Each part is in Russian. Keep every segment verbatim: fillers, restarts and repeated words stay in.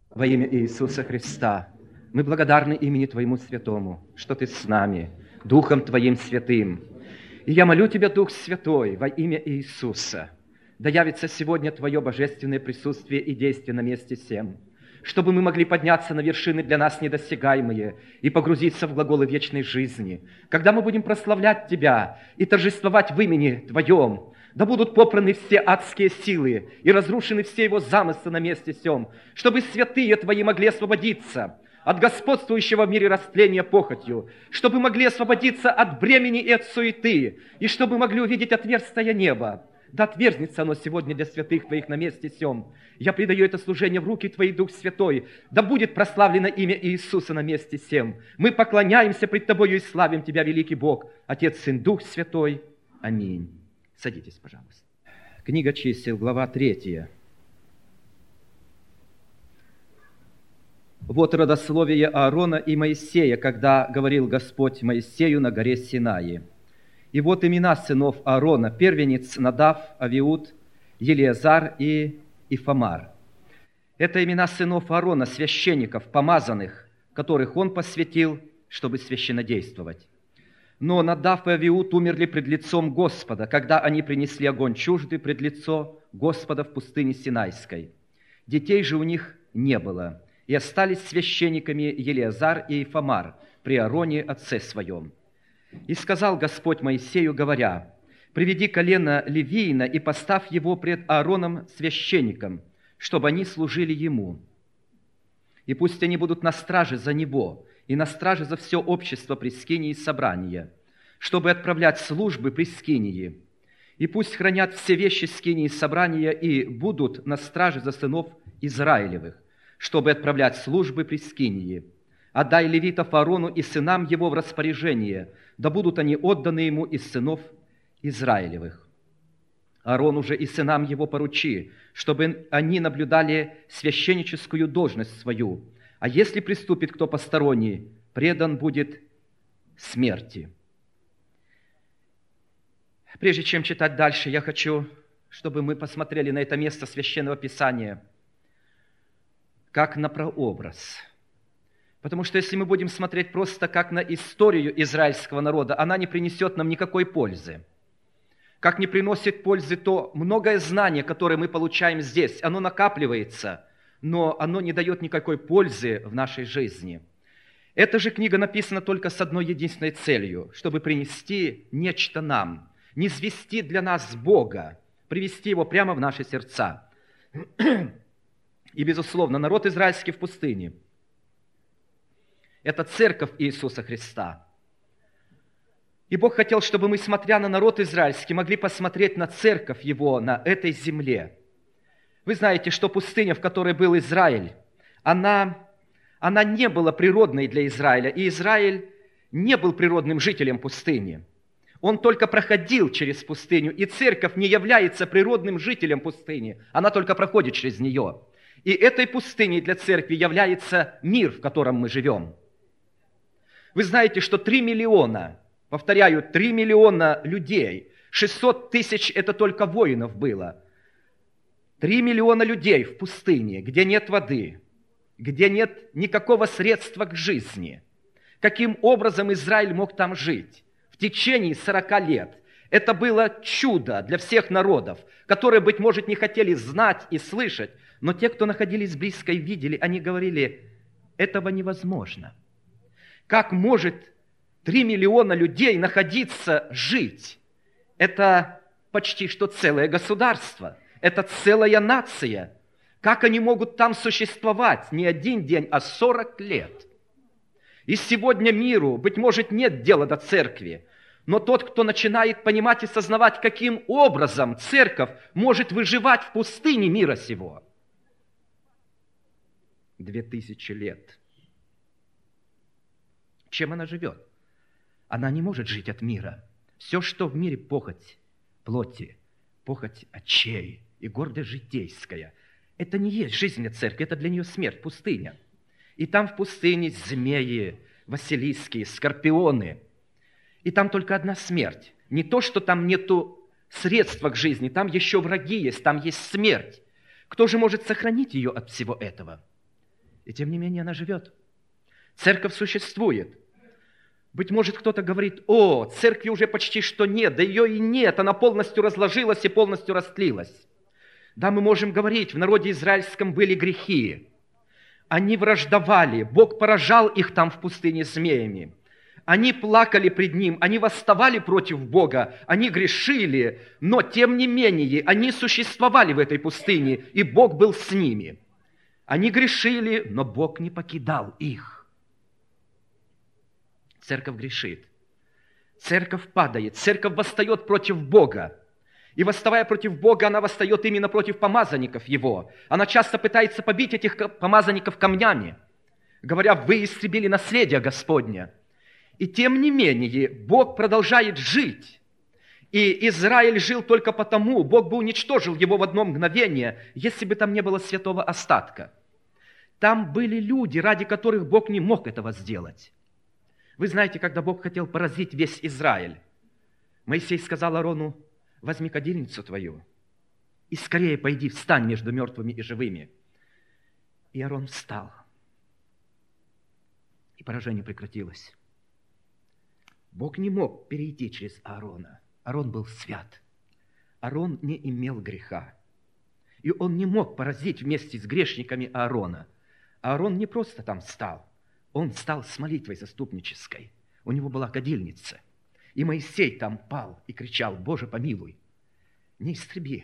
Во имя Иисуса Христа мы благодарны имени Твоему Святому, что Ты с нами, Духом Твоим Святым. И я молю Тебя, Дух Святой, во имя Иисуса, да явится сегодня Твое божественное присутствие и действие на месте сем, чтобы мы могли подняться на вершины для нас недосягаемые и погрузиться в глаголы вечной жизни, когда мы будем прославлять Тебя и торжествовать в имени Твоем. Да будут попраны все адские силы и разрушены все его замыслы на месте сем, чтобы святые Твои могли освободиться от господствующего в мире растления похотью, чтобы могли освободиться от бремени и от суеты, и чтобы могли увидеть отверстие неба. Да отверзнется оно сегодня для святых Твоих на месте сем. Я предаю это служение в руки Твои, Дух Святой. Да будет прославлено имя Иисуса на месте сем. Мы поклоняемся пред Тобою и славим Тебя, великий Бог, Отец, Сын, Дух Святой. Аминь. Садитесь, пожалуйста. Книга Чисел, глава третья. Вот родословие Аарона и Моисея, когда говорил Господь Моисею на горе Синае. И вот имена сынов Аарона: первенец Надав, Авиуд, Елиазар и Ифамар. Это имена сынов Аарона, священников, помазанных, которых он посвятил, чтобы священнодействовать. Но Надав и Авиуд умерли пред лицом Господа, когда они принесли огонь чуждый пред лицо Господа в пустыне Синайской. Детей же у них не было, и остались священниками Елиазар и Ифамар при Аароне отце своем. И сказал Господь Моисею, говоря: «Приведи колено Левиина и поставь его пред Аароном священником, чтобы они служили ему. И пусть они будут на страже за него, и на страже за все общество при скинии собрания, чтобы отправлять службы при скинии. И пусть хранят все вещи скинии собрания и будут на страже за сынов Израилевых, чтобы отправлять службы при скинии. Отдай левитов Аарону и сынам его в распоряжение, да будут они отданы ему из сынов Израилевых. Аарону же и сынам его поручи, чтобы они наблюдали священническую должность свою, а если приступит кто посторонний, предан будет смерти». Прежде чем читать дальше, я хочу, чтобы мы посмотрели на это место Священного Писания как на прообраз. Потому что если мы будем смотреть просто как на историю израильского народа, она не принесет нам никакой пользы. Как не приносит пользы то многое знание, которое мы получаем здесь, оно накапливается, но оно не дает никакой пользы в нашей жизни. Эта же книга написана только с одной единственной целью, чтобы принести нечто нам, низвести для нас Бога, привести Его прямо в наши сердца. И, безусловно, народ израильский в пустыне – это церковь Иисуса Христа. И Бог хотел, чтобы мы, смотря на народ израильский, могли посмотреть на церковь Его на этой земле. Вы знаете, что пустыня, в которой был Израиль, она, она не была природной для Израиля, и Израиль не был природным жителем пустыни. Он только проходил через пустыню, и церковь не является природным жителем пустыни, она только проходит через нее. И этой пустыней для церкви является мир, в котором мы живем. Вы знаете, что три миллиона, повторяю, три миллиона людей, шестьсот тысяч это только воинов было, три миллиона людей в пустыне, где нет воды, где нет никакого средства к жизни. Каким образом Израиль мог там жить? В течение сорока лет. Это было чудо для всех народов, которые, быть может, не хотели знать и слышать, но те, кто находились близко и видели, они говорили: этого невозможно. Как может три миллиона людей находиться, жить? Это почти что целое государство, это целая нация. Как они могут там существовать не один день, а сорок лет? И сегодня миру, быть может, нет дела до церкви, но тот, кто начинает понимать и сознавать, каким образом церковь может выживать в пустыне мира сего. Две тысячи лет. Чем она живет? Она не может жить от мира. Все, что в мире похоть плоти, похоть очей и гордость житейская, это не есть жизнь для церкви, это для нее смерть, пустыня. И там в пустыне змеи, василиски, скорпионы. И там только одна смерть. Не то, что там нету средства к жизни, там еще враги есть, там есть смерть. Кто же может сохранить ее от всего этого? И тем не менее она живет. Церковь существует. Быть может, кто-то говорит: о, церкви уже почти что нет, да ее и нет, она полностью разложилась и полностью растлилась. Да, мы можем говорить, в народе израильском были грехи. Они враждовали, Бог поражал их там в пустыне змеями. Они плакали пред Ним, они восставали против Бога, они грешили, но тем не менее они существовали в этой пустыне, и Бог был с ними. Они грешили, но Бог не покидал их. Церковь грешит, церковь падает, церковь восстает против Бога. И восставая против Бога, она восстает именно против помазанников Его. Она часто пытается побить этих помазанников камнями, говоря: вы истребили наследие Господне. И тем не менее, Бог продолжает жить. И Израиль жил только потому, Бог бы уничтожил его в одно мгновение, если бы там не было святого остатка. Там были люди, ради которых Бог не мог этого сделать. Вы знаете, когда Бог хотел поразить весь Израиль, Моисей сказал Аарону: возьми кадильницу твою и скорее пойди, встань между мертвыми и живыми. И Аарон встал, и поражение прекратилось. Бог не мог перейти через Аарона. Аарон был свят. Аарон не имел греха. И он не мог поразить вместе с грешниками Аарона. Аарон не просто там встал. Он стал с молитвой заступнической. У него была кадильница. И Моисей там пал и кричал: Боже, помилуй, не истреби.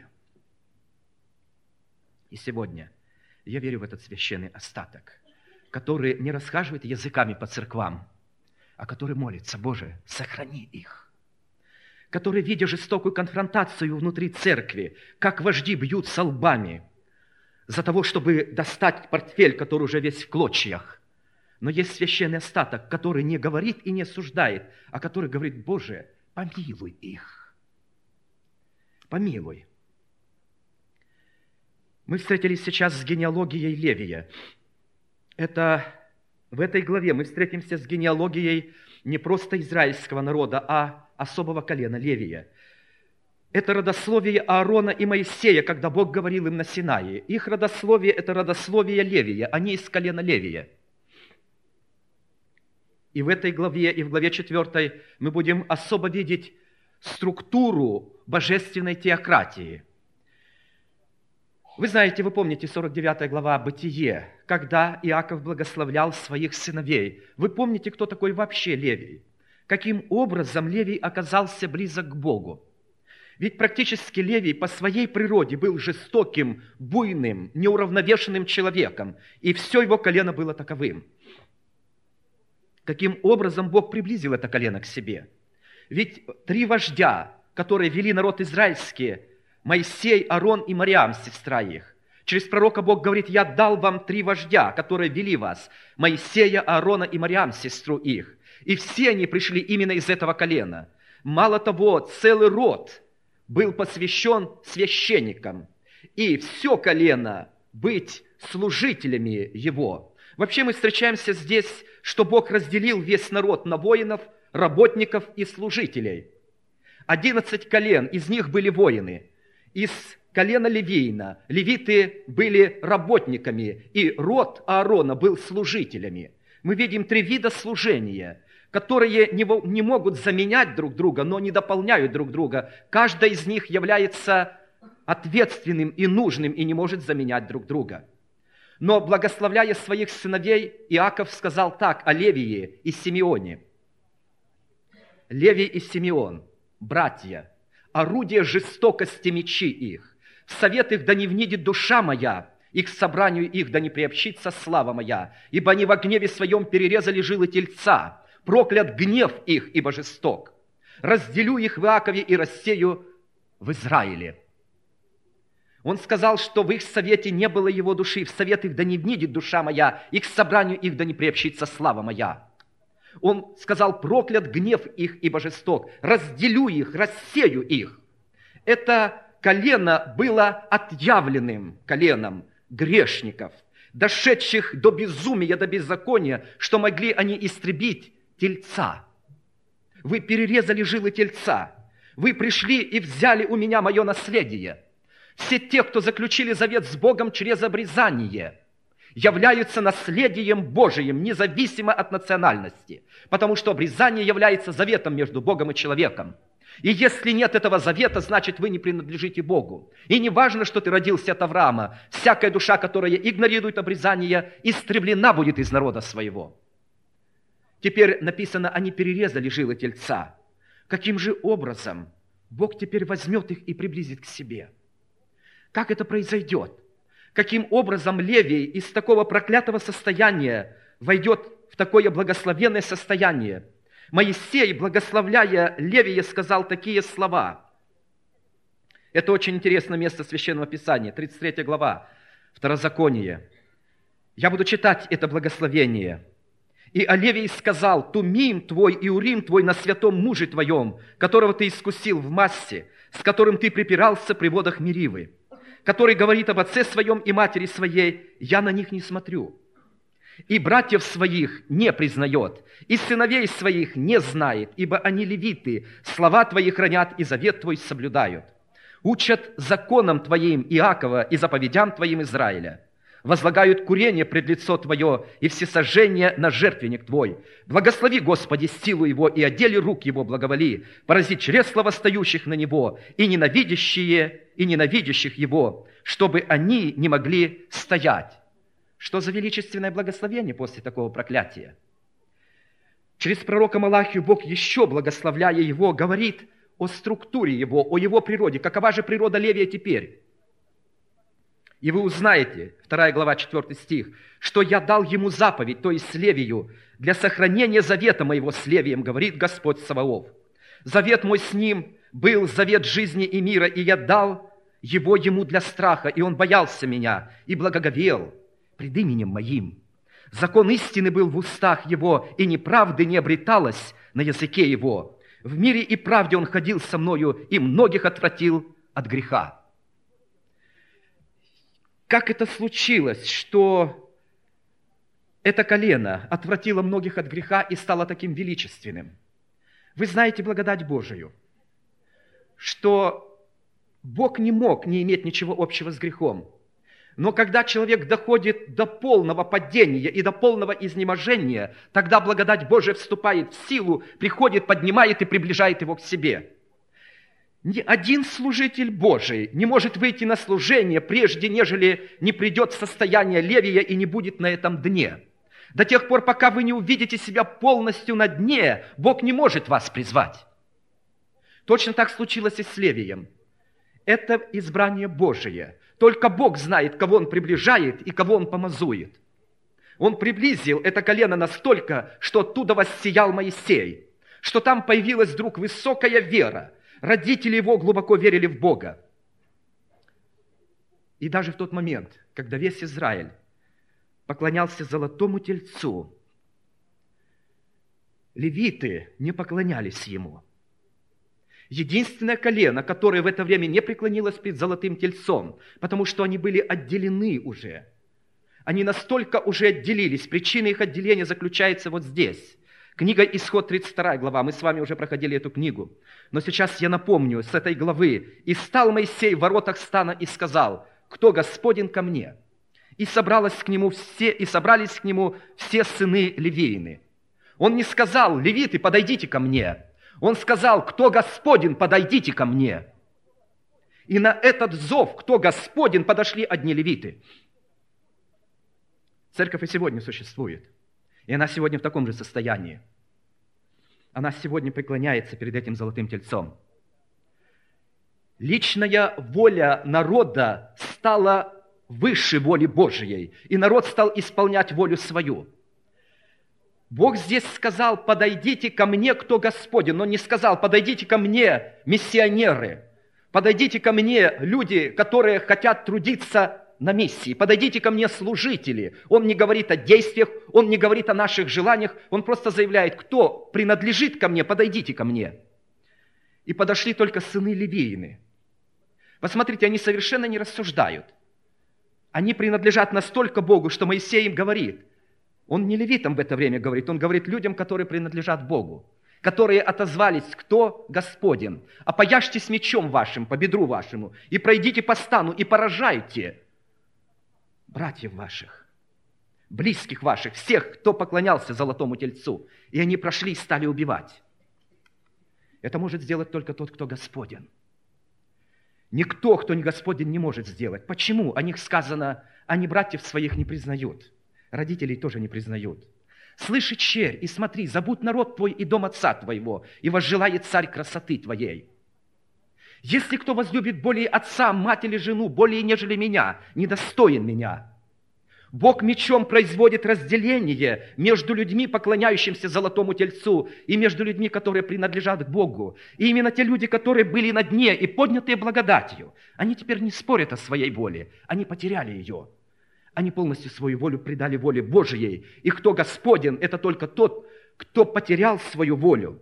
И сегодня я верю в этот священный остаток, который не расхаживает языками по церквам, а который молится: Боже, сохрани их. Который, видя жестокую конфронтацию внутри церкви, как вожди бьются лбами за того, чтобы достать портфель, который уже весь в клочьях. Но есть священный остаток, который не говорит и не осуждает, а который говорит: Боже, помилуй их. Помилуй. Мы встретились сейчас с генеалогией Левия. Это в этой главе мы встретимся с генеалогией не просто израильского народа, а особого колена Левия. Это родословие Аарона и Моисея, когда Бог говорил им на Синае. Их родословие – это родословие Левия, они из колена Левия. И в этой главе, и в главе четвертой мы будем особо видеть структуру божественной теократии. Вы знаете, вы помните сорок девятая глава Бытие, когда Иаков благословлял своих сыновей. Вы помните, кто такой вообще Левий? Каким образом Левий оказался близок к Богу? Ведь практически Левий по своей природе был жестоким, буйным, неуравновешенным человеком, и все его колено было таковым. Каким образом Бог приблизил это колено к себе? Ведь три вождя, которые вели народ израильский, Моисей, Аарон и Мариам, сестра их. Через пророка Бог говорит: я дал вам три вождя, которые вели вас, Моисея, Аарона и Мариам, сестру их. И все они пришли именно из этого колена. Мало того, целый род был посвящен священникам. И все колено быть служителями его. Вообще мы встречаемся здесь, что Бог разделил весь народ на воинов, работников и служителей. Одиннадцать колен, из них были воины. Из колена Левийна левиты были работниками, и род Аарона был служителями. Мы видим три вида служения, которые не могут заменять друг друга, но не дополняют друг друга. Каждый из них является ответственным и нужным, и не может заменять друг друга. Но, благословляя своих сыновей, Иаков сказал так о Левии и Симеоне. Левий и Симеон, братья, орудие жестокости мечи их. В совет их да не внидит душа моя, и к собранию их да не приобщится слава моя, ибо они во гневе своем перерезали жилы тельца, проклят гнев их, ибо жесток. Разделю их в Иакове и рассею в Израиле. Он сказал, что в их совете не было его души, в совет их да не внидит душа моя, и к собранию их да не приобщится слава моя. Он сказал: проклят гнев их, ибо жесток. Разделю их, рассею их. Это колено было отъявленным коленом грешников, дошедших до безумия, до беззакония, что могли они истребить тельца. Вы перерезали жилы тельца. Вы пришли и взяли у меня мое наследие. Все те, кто заключили завет с Богом через обрезание, являются наследием Божиим, независимо от национальности, потому что обрезание является заветом между Богом и человеком. И если нет этого завета, значит, вы не принадлежите Богу. И не важно, что ты родился от Авраама, всякая душа, которая игнорирует обрезание, истреблена будет из народа своего. Теперь написано, они перерезали жилы тельца. Каким же образом Бог теперь возьмет их и приблизит к себе? Как это произойдет? Каким образом Левий из такого проклятого состояния войдет в такое благословенное состояние? Моисей, благословляя Левия, сказал такие слова. Это очень интересное место Священного Писания, тридцать третья глава, Второзаконие. Я буду читать это благословение. «И о Левии сказал, Тумим твой и Урим твой на святом муже твоем, которого ты искусил в массе, с которым ты припирался при водах Меривы, который говорит об отце своем и матери своей, я на них не смотрю. И братьев своих не признает, и сыновей своих не знает, ибо они левиты, слова твои хранят и завет твой соблюдают. Учат законам твоим Иакова и заповедям твоим Израиля. Возлагают курение пред лицо твое и всесожжение на жертвенник твой. Благослови, Господи, силу его и отдели рук его благоволи, порази чресла восстающих на него и ненавидящие, и ненавидящих его, чтобы они не могли стоять». Что за величественное благословение после такого проклятия? Через пророка Малахию Бог, еще благословляя его, говорит о структуре его, о его природе. Какова же природа Левия теперь? И вы узнаете, вторая глава, четвёртый стих, что я дал ему заповедь, то есть Левию, для сохранения завета моего с Левием, говорит Господь Саваоф. Завет мой с ним был завет жизни и мира, и я дал его ему для страха, и он боялся меня, и благоговел пред именем моим. Закон истины был в устах его, и неправды не обреталось на языке его. В мире и правде он ходил со мною, и многих отвратил от греха. Как это случилось, что это колено отвратило многих от греха и стало таким величественным? Вы знаете благодать Божию, что Бог не мог не иметь ничего общего с грехом. Но когда человек доходит до полного падения и до полного изнеможения, тогда благодать Божия вступает в силу, приходит, поднимает и приближает его к себе. Ни один служитель Божий не может выйти на служение, прежде нежели не придет в состояние Левия и не будет на этом дне. До тех пор, пока вы не увидите себя полностью на дне, Бог не может вас призвать. Точно так случилось и с Левием. Это избрание Божие. Только Бог знает, кого Он приближает и кого Он помазует. Он приблизил это колено настолько, что оттуда воссиял Моисей, что там появилась вдруг высокая вера. Родители его глубоко верили в Бога. И даже в тот момент, когда весь Израиль поклонялся золотому тельцу, левиты не поклонялись ему. Единственное колено, которое в это время не преклонилось перед золотым тельцом, потому что они были отделены уже. Они настолько уже отделились. Причина их отделения заключается вот здесь. Книга Исход, тридцать вторая глава. Мы с вами уже проходили эту книгу. Но сейчас я напомню с этой главы. «И стал Моисей в воротах стана и сказал, кто Господен ко мне? И собралось к нему все, и собрались к нему все сыны Левиины. Он не сказал, левиты, подойдите ко мне. Он сказал, кто Господин, подойдите ко мне. И на этот зов, кто Господин, подошли одни левиты. Церковь и сегодня существует. И она сегодня в таком же состоянии. Она сегодня преклоняется перед этим золотым тельцом. Личная воля народа стала выше воли Божией, и народ стал исполнять волю свою. Бог здесь сказал, подойдите ко мне, кто Господин, но не сказал, подойдите ко мне, миссионеры, подойдите ко мне, люди, которые хотят трудиться на миссии, подойдите ко мне, служители. Он не говорит о действиях, он не говорит о наших желаниях, он просто заявляет, кто принадлежит ко мне, подойдите ко мне. И подошли только сыны Левиины. Посмотрите, они совершенно не рассуждают. Они принадлежат настолько Богу, что Моисей им говорит. Он не левитам в это время говорит, он говорит людям, которые принадлежат Богу, которые отозвались, кто Господин. «Опояжьтесь мечом вашим по бедру вашему, и пройдите по стану, и поражайте братьев ваших». близких ваших, всех, кто поклонялся золотому тельцу. И они прошли и стали убивать. Это может сделать только тот, кто Господен. Никто, кто не Господен, не может сделать. Почему? О них сказано, они братьев своих не признают. Родителей тоже не признают. Слыши, черь, и смотри, забудь народ твой и дом отца твоего, и возжелает царь красоты твоей. Если кто возлюбит более отца, мать или жену, более нежели меня, недостоин меня. Бог мечом производит разделение между людьми, поклоняющимся золотому тельцу, и между людьми, которые принадлежат Богу. И именно те люди, которые были на дне и поднятые благодатью, они теперь не спорят о своей воле, они потеряли ее. Они полностью свою волю предали воле Божией. И кто Господен, это только тот, кто потерял свою волю.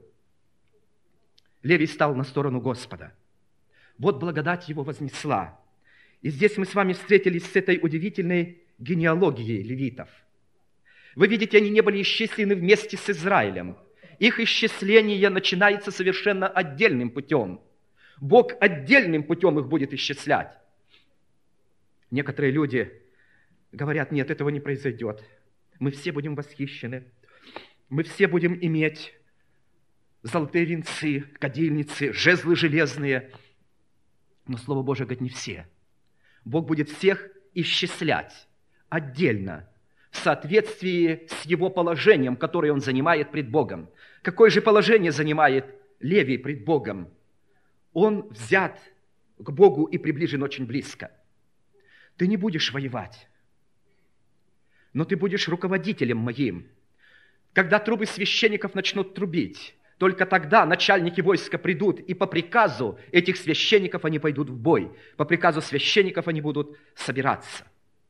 Левий стал на сторону Господа. Вот благодать его вознесла. И здесь мы с вами встретились с этой удивительной генеалогией левитов. Вы видите, они не были исчислены вместе с Израилем. Их исчисление начинается совершенно отдельным путем. Бог отдельным путем их будет исчислять. Некоторые люди говорят, нет, этого не произойдет. Мы все будем восхищены. Мы все будем иметь золотые венцы, кадильницы, жезлы железные. Но Слово Божие говорит, не все. Бог будет всех исчислять отдельно, в соответствии с его положением, которое он занимает пред Богом. Какое же положение занимает Левий пред Богом? Он взят к Богу и приближен очень близко. Ты не будешь воевать, но ты будешь руководителем моим. Когда трубы священников начнут трубить, только тогда начальники войска придут, и по приказу этих священников они пойдут в бой. По приказу священников они будут собираться.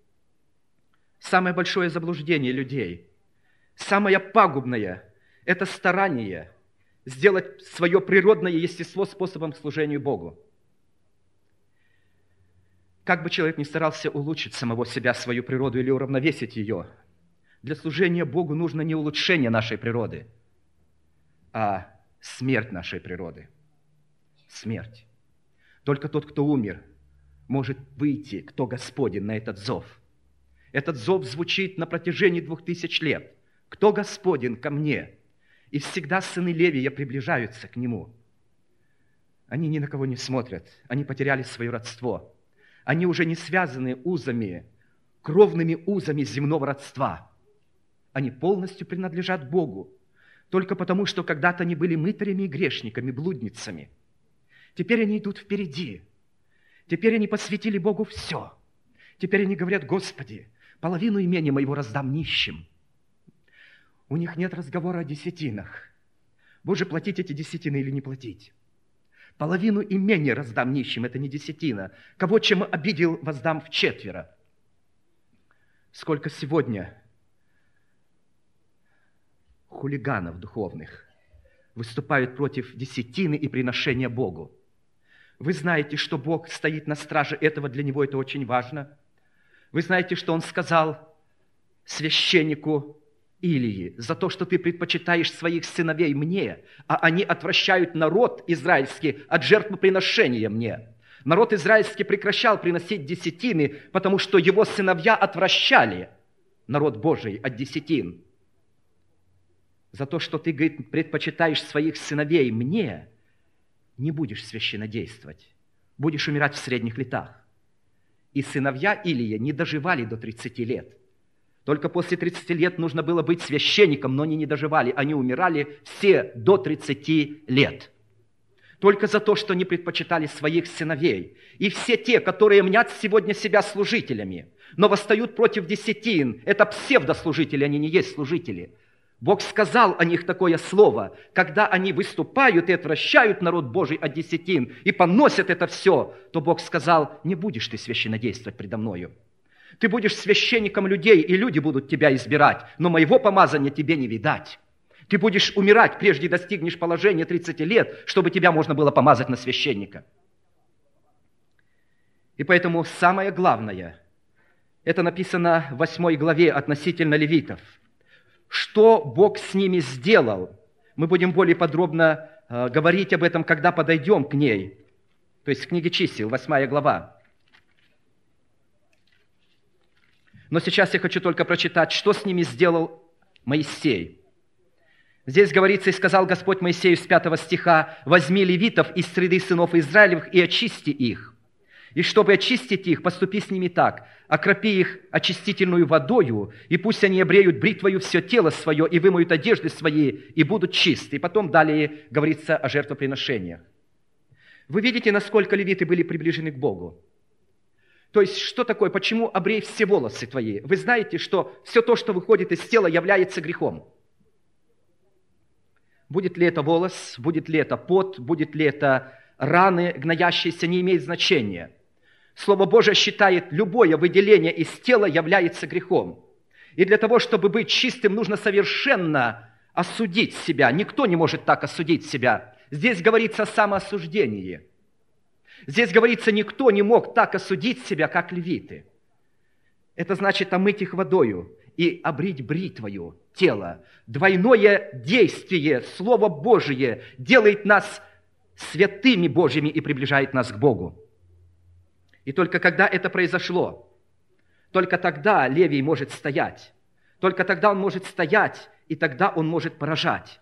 Самое большое заблуждение людей, самое пагубное – это старание сделать свое природное естество способом служения Богу. Как бы человек ни старался улучшить самого себя, свою природу или уравновесить ее, для служения Богу нужно не улучшение нашей природы, а смерть нашей природы. Смерть. Только тот, кто умер, может выйти, кто Господен, на этот зов. Этот зов звучит на протяжении двух тысяч лет. Кто Господен ко мне? И всегда сыны Левия приближаются к нему. Они ни на кого не смотрят. Они потеряли свое родство. Они уже не связаны узами, кровными узами земного родства. Они полностью принадлежат Богу. Только потому, что когда-то они были мытарями и грешниками, блудницами. Теперь они идут впереди. Теперь они посвятили Богу все. Теперь они говорят, Господи, половину имения моего раздам нищим. У них нет разговора о десятинах. Боже, платить эти десятины или не платить? Половину имения раздам нищим, это не десятина. Кого чем обидел, воздам вчетверо. Сколько сегодня хулиганов духовных выступают против десятины и приношения Богу. Вы знаете, что Бог стоит на страже этого, для Него это очень важно. Вы знаете, что Он сказал священнику Илии, за то, что ты предпочитаешь своих сыновей мне, а они отвращают народ израильский от жертвоприношения мне. Народ израильский прекращал приносить десятины, потому что его сыновья отвращали народ Божий от десятин. За то, что ты, говорит, предпочитаешь своих сыновей мне, не будешь священнодействовать, будешь умирать в средних летах. И сыновья Илия не доживали до тридцати лет. Только после тридцати лет нужно было быть священником, но они не доживали. Они умирали все до тридцати лет. Только за то, что они предпочитали своих сыновей. И все те, которые мнят сегодня себя служителями, но восстают против десятин, это псевдослужители, они не есть служители. Бог сказал о них такое слово, когда они выступают и отвращают народ Божий от десятин и поносят это все, то Бог сказал, не будешь ты священнодействовать предо мною. Ты будешь священником людей, и люди будут тебя избирать, но моего помазания тебе не видать. Ты будешь умирать, прежде достигнешь положения тридцати лет, чтобы тебя можно было помазать на священника. И поэтому самое главное, это написано в восьмой главе относительно левитов. Что Бог с ними сделал? Мы будем более подробно э, говорить об этом, когда подойдем к ней. То есть в книге Чисел, восьмая глава. Но сейчас я хочу только прочитать, что с ними сделал Моисей. Здесь говорится, «И сказал Господь Моисею» с пятого стиха, «Возьми левитов из среды сынов Израилевых и очисти их. И чтобы очистить их, поступи с ними так, окропи их очистительную водою, и пусть они обреют бритвою все тело свое, и вымоют одежды свои, и будут чисты». И потом далее говорится о жертвоприношениях. Вы видите, насколько левиты были приближены к Богу? То есть, что такое, почему обрей все волосы твои? Вы знаете, что все то, что выходит из тела, является грехом. Будет ли это волос, будет ли это пот, будет ли это раны, гноящиеся, не имеет значения. Слово Божие считает, любое выделение из тела является грехом. И для того, чтобы быть чистым, нужно совершенно осудить себя. Никто не может так осудить себя. Здесь говорится о самоосуждении. Здесь говорится, никто не мог так осудить себя, как левиты. Это значит омыть их водою и обрить бритвою тело. Двойное действие, Слово Божие, делает нас святыми Божьими и приближает нас к Богу. И только когда это произошло, только тогда Левий может стоять. Только тогда он может стоять, и тогда он может поражать.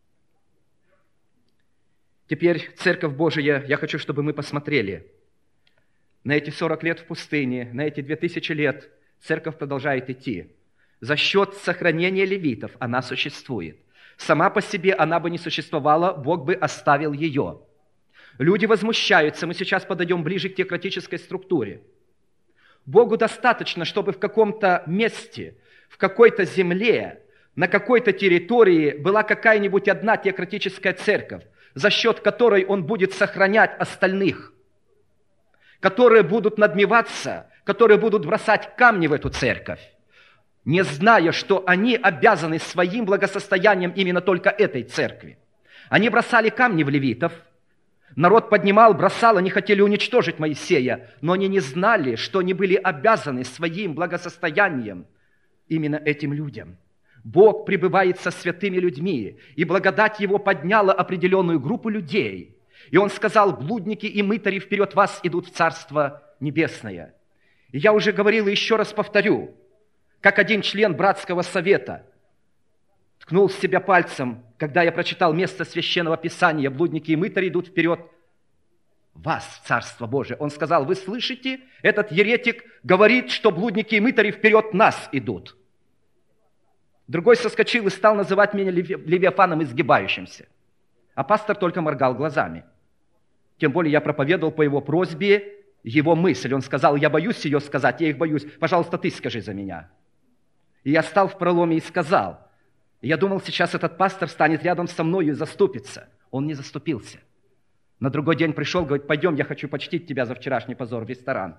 Теперь, Церковь Божия, я хочу, чтобы мы посмотрели на эти сорок лет в пустыне, на эти две тысячи лет Церковь продолжает идти. За счет сохранения левитов она существует. Сама по себе она бы не существовала, Бог бы оставил ее. Люди возмущаются, мы сейчас подойдем ближе к теократической структуре. Богу достаточно, чтобы в каком-то месте, в какой-то земле, на какой-то территории была какая-нибудь одна теократическая церковь, за счет которой Он будет сохранять остальных, которые будут надмеваться, которые будут бросать камни в эту церковь, не зная, что они обязаны своим благосостоянием именно только этой церкви. Они бросали камни в левитов, народ поднимал, бросал, они хотели уничтожить Моисея, но они не знали, что они были обязаны своим благосостоянием именно этим людям. Бог пребывает со святыми людьми, и благодать Его подняла определенную группу людей. И Он сказал, блудники и мытари вперед вас идут в Царство Небесное. И я уже говорил и еще раз повторю, как один член братского совета ткнул в себя пальцем, когда я прочитал место Священного Писания, блудники и мытари идут вперед вас в Царство Божие. Он сказал, вы слышите, этот еретик говорит, что блудники и мытари вперед нас идут. Другой соскочил и стал называть меня левиафаном изгибающимся. А пастор только моргал глазами. Тем более я проповедовал по его просьбе его мысль. Он сказал, я боюсь ее сказать, я их боюсь. Пожалуйста, ты скажи за меня. И я стал в проломе и сказал. И я думал, сейчас этот пастор станет рядом со мной и заступится. Он не заступился. На другой день пришел, говорит, пойдем, я хочу почтить тебя за вчерашний позор в ресторан.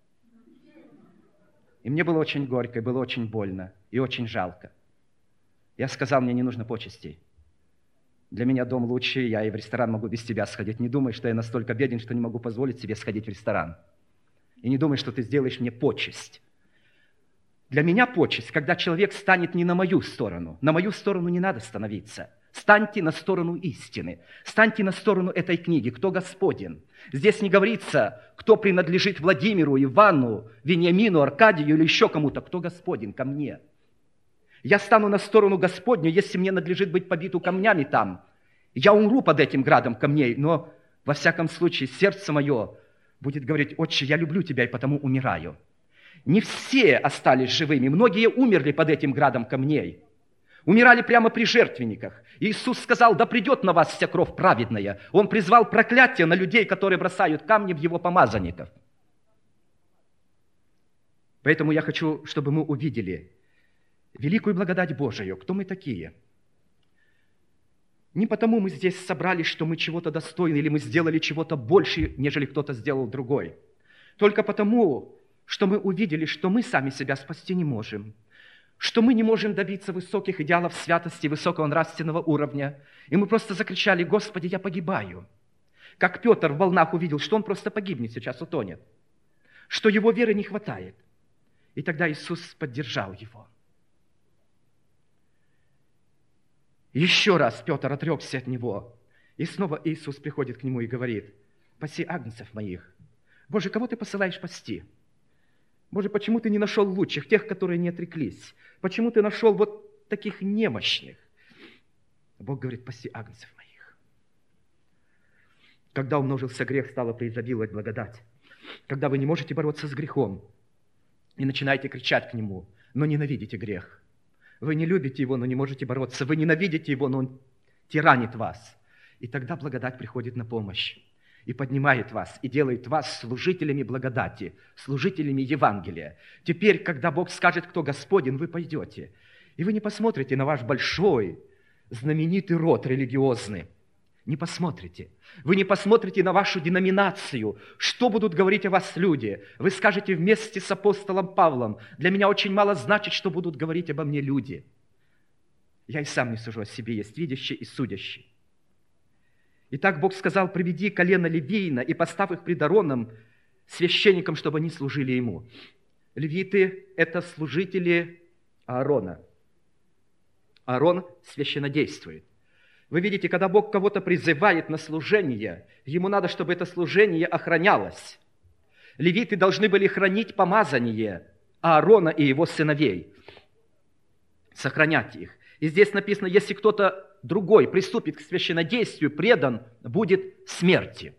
И мне было очень горько, и было очень больно, и очень жалко. Я сказал, мне не нужно почестей. Для меня дом лучше, я и в ресторан могу без тебя сходить. Не думай, что я настолько беден, что не могу позволить себе сходить в ресторан. И не думай, что ты сделаешь мне почесть. Для меня почесть, когда человек станет не на мою сторону. На мою сторону не надо становиться. Станьте на сторону истины. Станьте на сторону этой книги. Кто Господен? Здесь не говорится, кто принадлежит Владимиру, Ивану, Вениамину, Аркадию или еще кому-то. Кто Господен? Ко мне. Я стану на сторону Господню, если мне надлежит быть побиту камнями там. Я умру под этим градом камней, но во всяком случае сердце мое будет говорить, «Отче, я люблю тебя и потому умираю». Не все остались живыми, многие умерли под этим градом камней. Умирали прямо при жертвенниках. Иисус сказал, да придет на вас вся кровь праведная. Он призвал проклятие на людей, которые бросают камни в его помазанников. Поэтому я хочу, чтобы мы увидели великую благодать Божию. Кто мы такие? Не потому мы здесь собрались, что мы чего-то достойны, или мы сделали чего-то больше, нежели кто-то сделал другой. Только потому, что мы увидели, что мы сами себя спасти не можем, что мы не можем добиться высоких идеалов святости, высокого нравственного уровня. И мы просто закричали, Господи, я погибаю. Как Петр в волнах увидел, что он просто погибнет сейчас, утонет, что его веры не хватает. И тогда Иисус поддержал его. Еще раз Петр отрекся от него. И снова Иисус приходит к нему и говорит, «Паси агнцев моих». Боже, кого ты посылаешь пасти? Может, почему ты не нашел лучших, тех, которые не отреклись? Почему ты нашел вот таких немощных? Бог говорит, паси агнцев моих. Когда умножился грех, стала преизобиловать благодать. Когда вы не можете бороться с грехом и начинаете кричать к нему, но ненавидите грех. Вы не любите его, но не можете бороться. Вы ненавидите его, но он тиранит вас. И тогда благодать приходит на помощь и поднимает вас, и делает вас служителями благодати, служителями Евангелия. Теперь, когда Бог скажет, кто Господин, вы пойдете. И вы не посмотрите на ваш большой, знаменитый род религиозный. Не посмотрите. Вы не посмотрите на вашу деноминацию. Что будут говорить о вас люди? Вы скажете вместе с апостолом Павлом, для меня очень мало значит, что будут говорить обо мне люди. Я и сам не сужу о себе, есть видящий и судящий. Итак, Бог сказал, приведи колено Левиина и поставь их пред Аароном, священникам, чтобы они служили ему. Левиты – это служители Аарона. Аарон священнодействует. Вы видите, когда Бог кого-то призывает на служение, ему надо, чтобы это служение охранялось. Левиты должны были хранить помазание Аарона и его сыновей, сохранять их. И здесь написано, если кто-то другой приступит к священнодействию, предан будет смерти.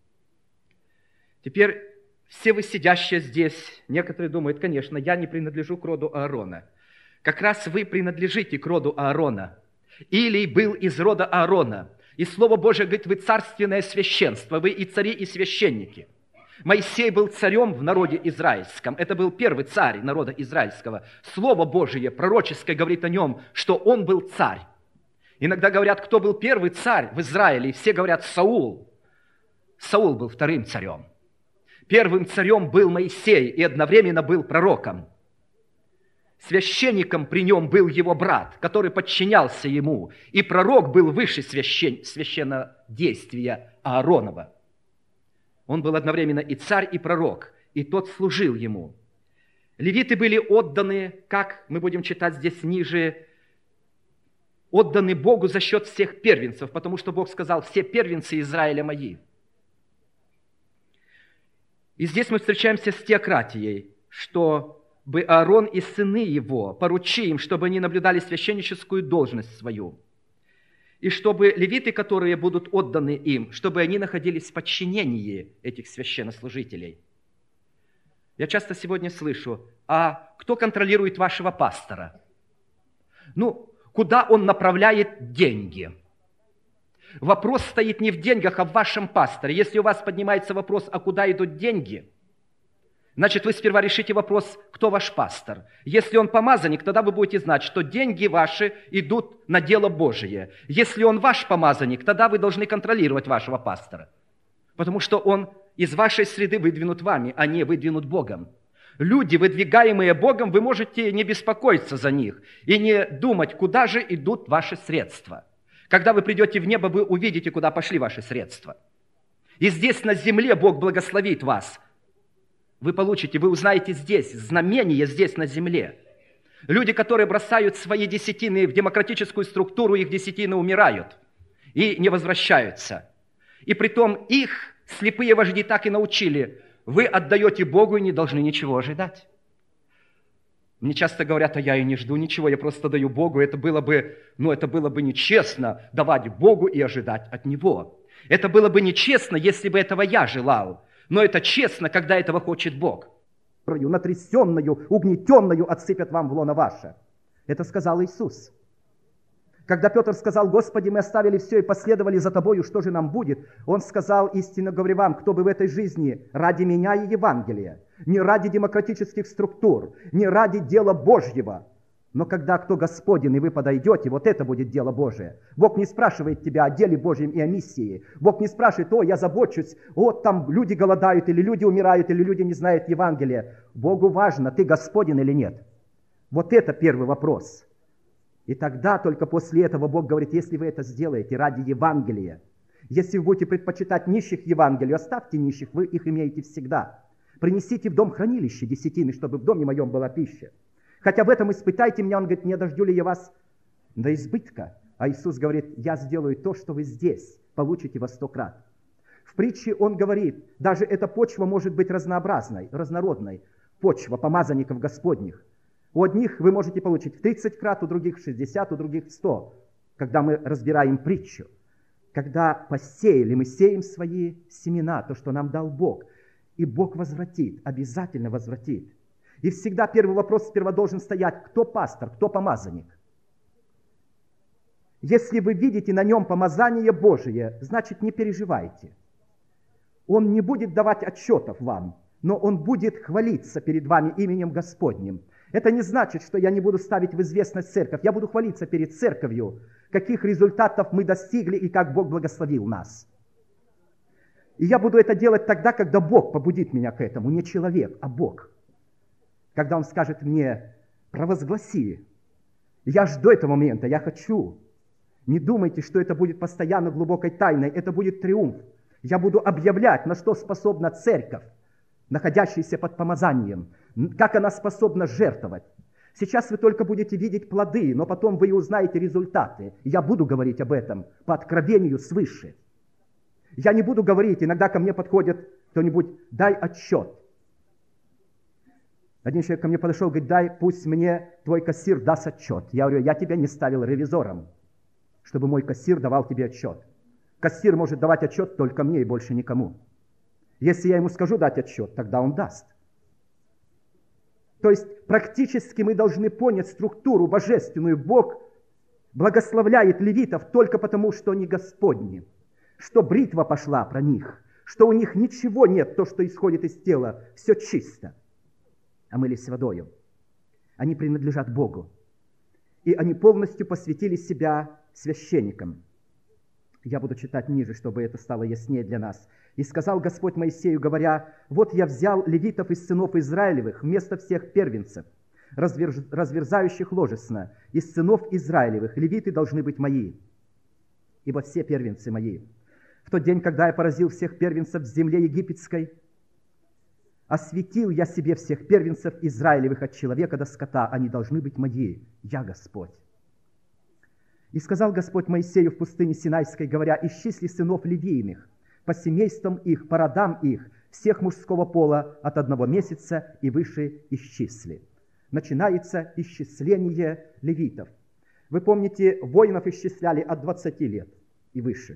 Теперь все вы, сидящие здесь, некоторые думают, конечно, я не принадлежу к роду Аарона. Как раз вы принадлежите к роду Аарона. Илий был из рода Аарона. И Слово Божие говорит, вы царственное священство, вы и цари, и священники. Моисей был царем в народе израильском. Это был первый царь народа израильского. Слово Божие пророческое говорит о нем, что он был царь. Иногда говорят, кто был первый царь в Израиле, и все говорят Саул. Саул был вторым царем. Первым царем был Моисей и одновременно был пророком. Священником при нем был его брат, который подчинялся ему. И пророк был выше священ... священнодействия Ааронова. Он был одновременно и царь, и пророк, и тот служил ему. Левиты были отданы, как мы будем читать здесь ниже, отданы Богу за счет всех первенцев, потому что Бог сказал, все первенцы Израиля мои. И здесь мы встречаемся с теократией, чтобы Аарон и сыны его, поручи им, чтобы они наблюдали священническую должность свою, и чтобы левиты, которые будут отданы им, чтобы они находились в подчинении этих священнослужителей. Я часто сегодня слышу, а кто контролирует вашего пастора? Ну, куда он направляет деньги? Вопрос стоит не в деньгах, а в вашем пасторе. Если у вас поднимается вопрос, а куда идут деньги, значит, вы сперва решите вопрос, кто ваш пастор. Если он помазанник, тогда вы будете знать, что деньги ваши идут на дело Божие. Если он ваш помазанник, тогда вы должны контролировать вашего пастора. Потому что он из вашей среды выдвинут вами, а не выдвинут Богом. Люди, выдвигаемые Богом, вы можете не беспокоиться за них и не думать, куда же идут ваши средства. Когда вы придете в небо, вы увидите, куда пошли ваши средства. И здесь на земле Бог благословит вас. Вы получите, вы узнаете здесь, знамение здесь на земле. Люди, которые бросают свои десятины в демократическую структуру, их десятины умирают и не возвращаются. И притом их слепые вожди так и научили. Вы отдаете Богу и не должны ничего ожидать. Мне часто говорят, а я и не жду ничего, я просто даю Богу. Это было бы, ну, это было бы нечестно давать Богу и ожидать от Него. Это было бы нечестно, если бы этого я желал. Но это честно, когда этого хочет Бог. Натрясенную, угнетенную отсыпят вам в лоно ваше. Это сказал Иисус. Когда Петр сказал, Господи, мы оставили все и последовали за Тобою, что же нам будет? Он сказал, истинно говорю вам, кто бы в этой жизни ради меня и Евангелия, не ради демократических структур, не ради дела Божьего, но когда кто Господин, и вы подойдете, вот это будет дело Божие. Бог не спрашивает тебя о деле Божьем и о миссии. Бог не спрашивает, о, я забочусь, вот там люди голодают, или люди умирают, или люди не знают Евангелия. Богу важно, ты Господин или нет. Вот это первый вопрос. И тогда, только после этого Бог говорит, если вы это сделаете ради Евангелия, если вы будете предпочитать нищих Евангелию, оставьте нищих, вы их имеете всегда. Принесите в дом хранилище десятины, чтобы в доме моем была пища. Хотя в этом испытайте меня, он говорит, не дождю ли я вас до избытка. А Иисус говорит, я сделаю то, что вы здесь получите во сто крат. В притче он говорит, даже эта почва может быть разнообразной, разнородной. почва помазанников Господних. У одних вы можете получить в тридцать крат, у других в шестьдесят, у других в сто, когда мы разбираем притчу. Когда посеяли, мы сеем свои семена, то, что нам дал Бог. И Бог возвратит, обязательно возвратит. И всегда первый вопрос сперва должен стоять, кто пастор, кто помазанник. Если вы видите на нем помазание Божие, значит, не переживайте. Он не будет давать отчетов вам, но он будет хвалиться перед вами именем Господним. Это не значит, что я не буду ставить в известность церковь. Я буду хвалиться перед церковью, каких результатов мы достигли и как Бог благословил нас. И я буду это делать тогда, когда Бог побудит меня к этому. Не человек, а Бог. Когда Он скажет мне, провозгласи. Я жду этого момента, я хочу. Не думайте, что это будет постоянно глубокой тайной. Это будет триумф. Я буду объявлять, на что способна церковь, находящаяся под помазанием, как она способна жертвовать. Сейчас вы только будете видеть плоды, но потом вы и узнаете результаты. Я буду говорить об этом по откровению свыше. Я не буду говорить, иногда ко мне подходит кто-нибудь, дай отчет. Один человек ко мне подошел, говорит, дай, пусть мне твой кассир даст отчет. Я говорю, я тебя не ставил ревизором, чтобы мой кассир давал тебе отчет. Кассир может давать отчет только мне и больше никому. Если я ему скажу дать отчет, тогда он даст. То есть практически мы должны понять структуру божественную. Бог благословляет левитов только потому, что они Господни, что бритва пошла про них, что у них ничего нет, то, что исходит из тела, все чисто. Омылись водою. Они принадлежат Богу. И они полностью посвятили себя священникам. Я буду читать ниже, чтобы это стало яснее для нас. «И сказал Господь Моисею, говоря, вот я взял левитов из сынов Израилевых вместо всех первенцев, разверз... разверзающих ложесно, из сынов Израилевых левиты должны быть мои, ибо все первенцы мои. В тот день, когда я поразил всех первенцев в земле египетской, осветил я себе всех первенцев Израилевых от человека до скота, они должны быть мои, я Господь. И сказал Господь Моисею в пустыне Синайской, говоря, исчисли сынов левийных, по семействам их, по родам их, всех мужского пола от одного месяца и выше исчисли». Начинается исчисление левитов. Вы помните, воинов исчисляли от двадцати лет и выше.